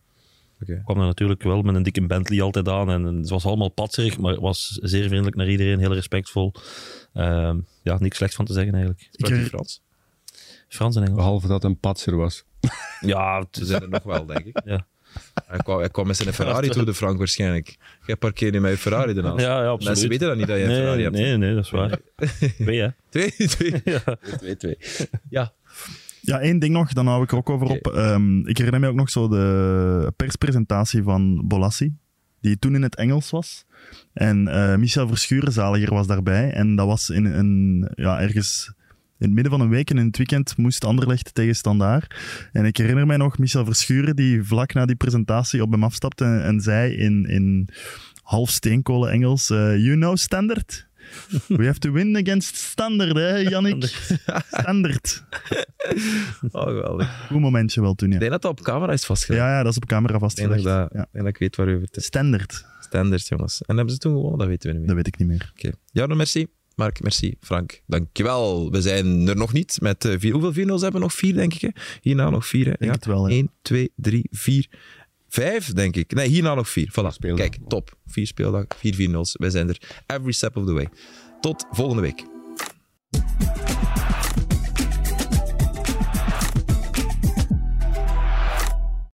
Okay.
Kwam er natuurlijk wel met een dikke Bentley altijd aan. En het was allemaal patserig, maar was zeer vriendelijk naar iedereen. Heel respectvol. Uh, ja, niks slechts van te zeggen eigenlijk.
Sprak hij Frans?
Frans en Engels.
Behalve dat het een patser was.
Ja, het
Ze
is,
zijn er nog wel, denk ik.
ja.
Hij kwam, hij kwam met zijn Ferrari toe, de Frank waarschijnlijk. Jij parkeert in mijn Ferrari ernaast.
Ja, ja, absoluut.
Mensen weten dat niet dat je een
nee,
Ferrari hebt.
nee, nee, dat is waar. Twee, hè?
Twee, twee.
Ja.
twee, twee. Ja.
Ja, één ding nog, dan hou ik er ook over op. Um, ik herinner me ook nog zo de perspresentatie van Bolassi, die toen in het Engels was. En uh, Michel Verschuren, zaliger, was daarbij. En dat was in een, ja, ergens in het midden van een week en in het weekend moest Anderlecht tegen Standaard. En ik herinner mij nog Michel Verschuren, die vlak na die presentatie op hem afstapte en, en zei in, in half steenkolen Engels, uh, you know Standard? We have to win against Standard, hè, Yannick? Standard.
Oh, geweldig.
Goed momentje wel toen, ja.
Ik denk dat dat op camera is vastgelegd.
Ja, ja, dat is op camera
Ik denk dat,
vastgelegd.
ik dat,
Ja.
ik denk dat ik weet waar u het is.
Standard,
Standard, jongens. En hebben ze toen gewonnen? Dat weten we niet meer.
dat weet ik niet meer.
Oké. Jarno, merci. Mark, merci. Frank, dankjewel. We zijn er nog niet met uh, vier. Hoeveel vier nul's hebben we nog? Vier, denk ik. Hè? Hierna nog vier. Hè?
Denk
Ja.
het wel, ja.
één, twee, drie, vier, vijf, denk ik. Nee, hierna nog vier. Voilà.
Speeldag.
Kijk, top. Vier speeldag, vier vier nul's. Wij zijn er every step of the way. Tot volgende week.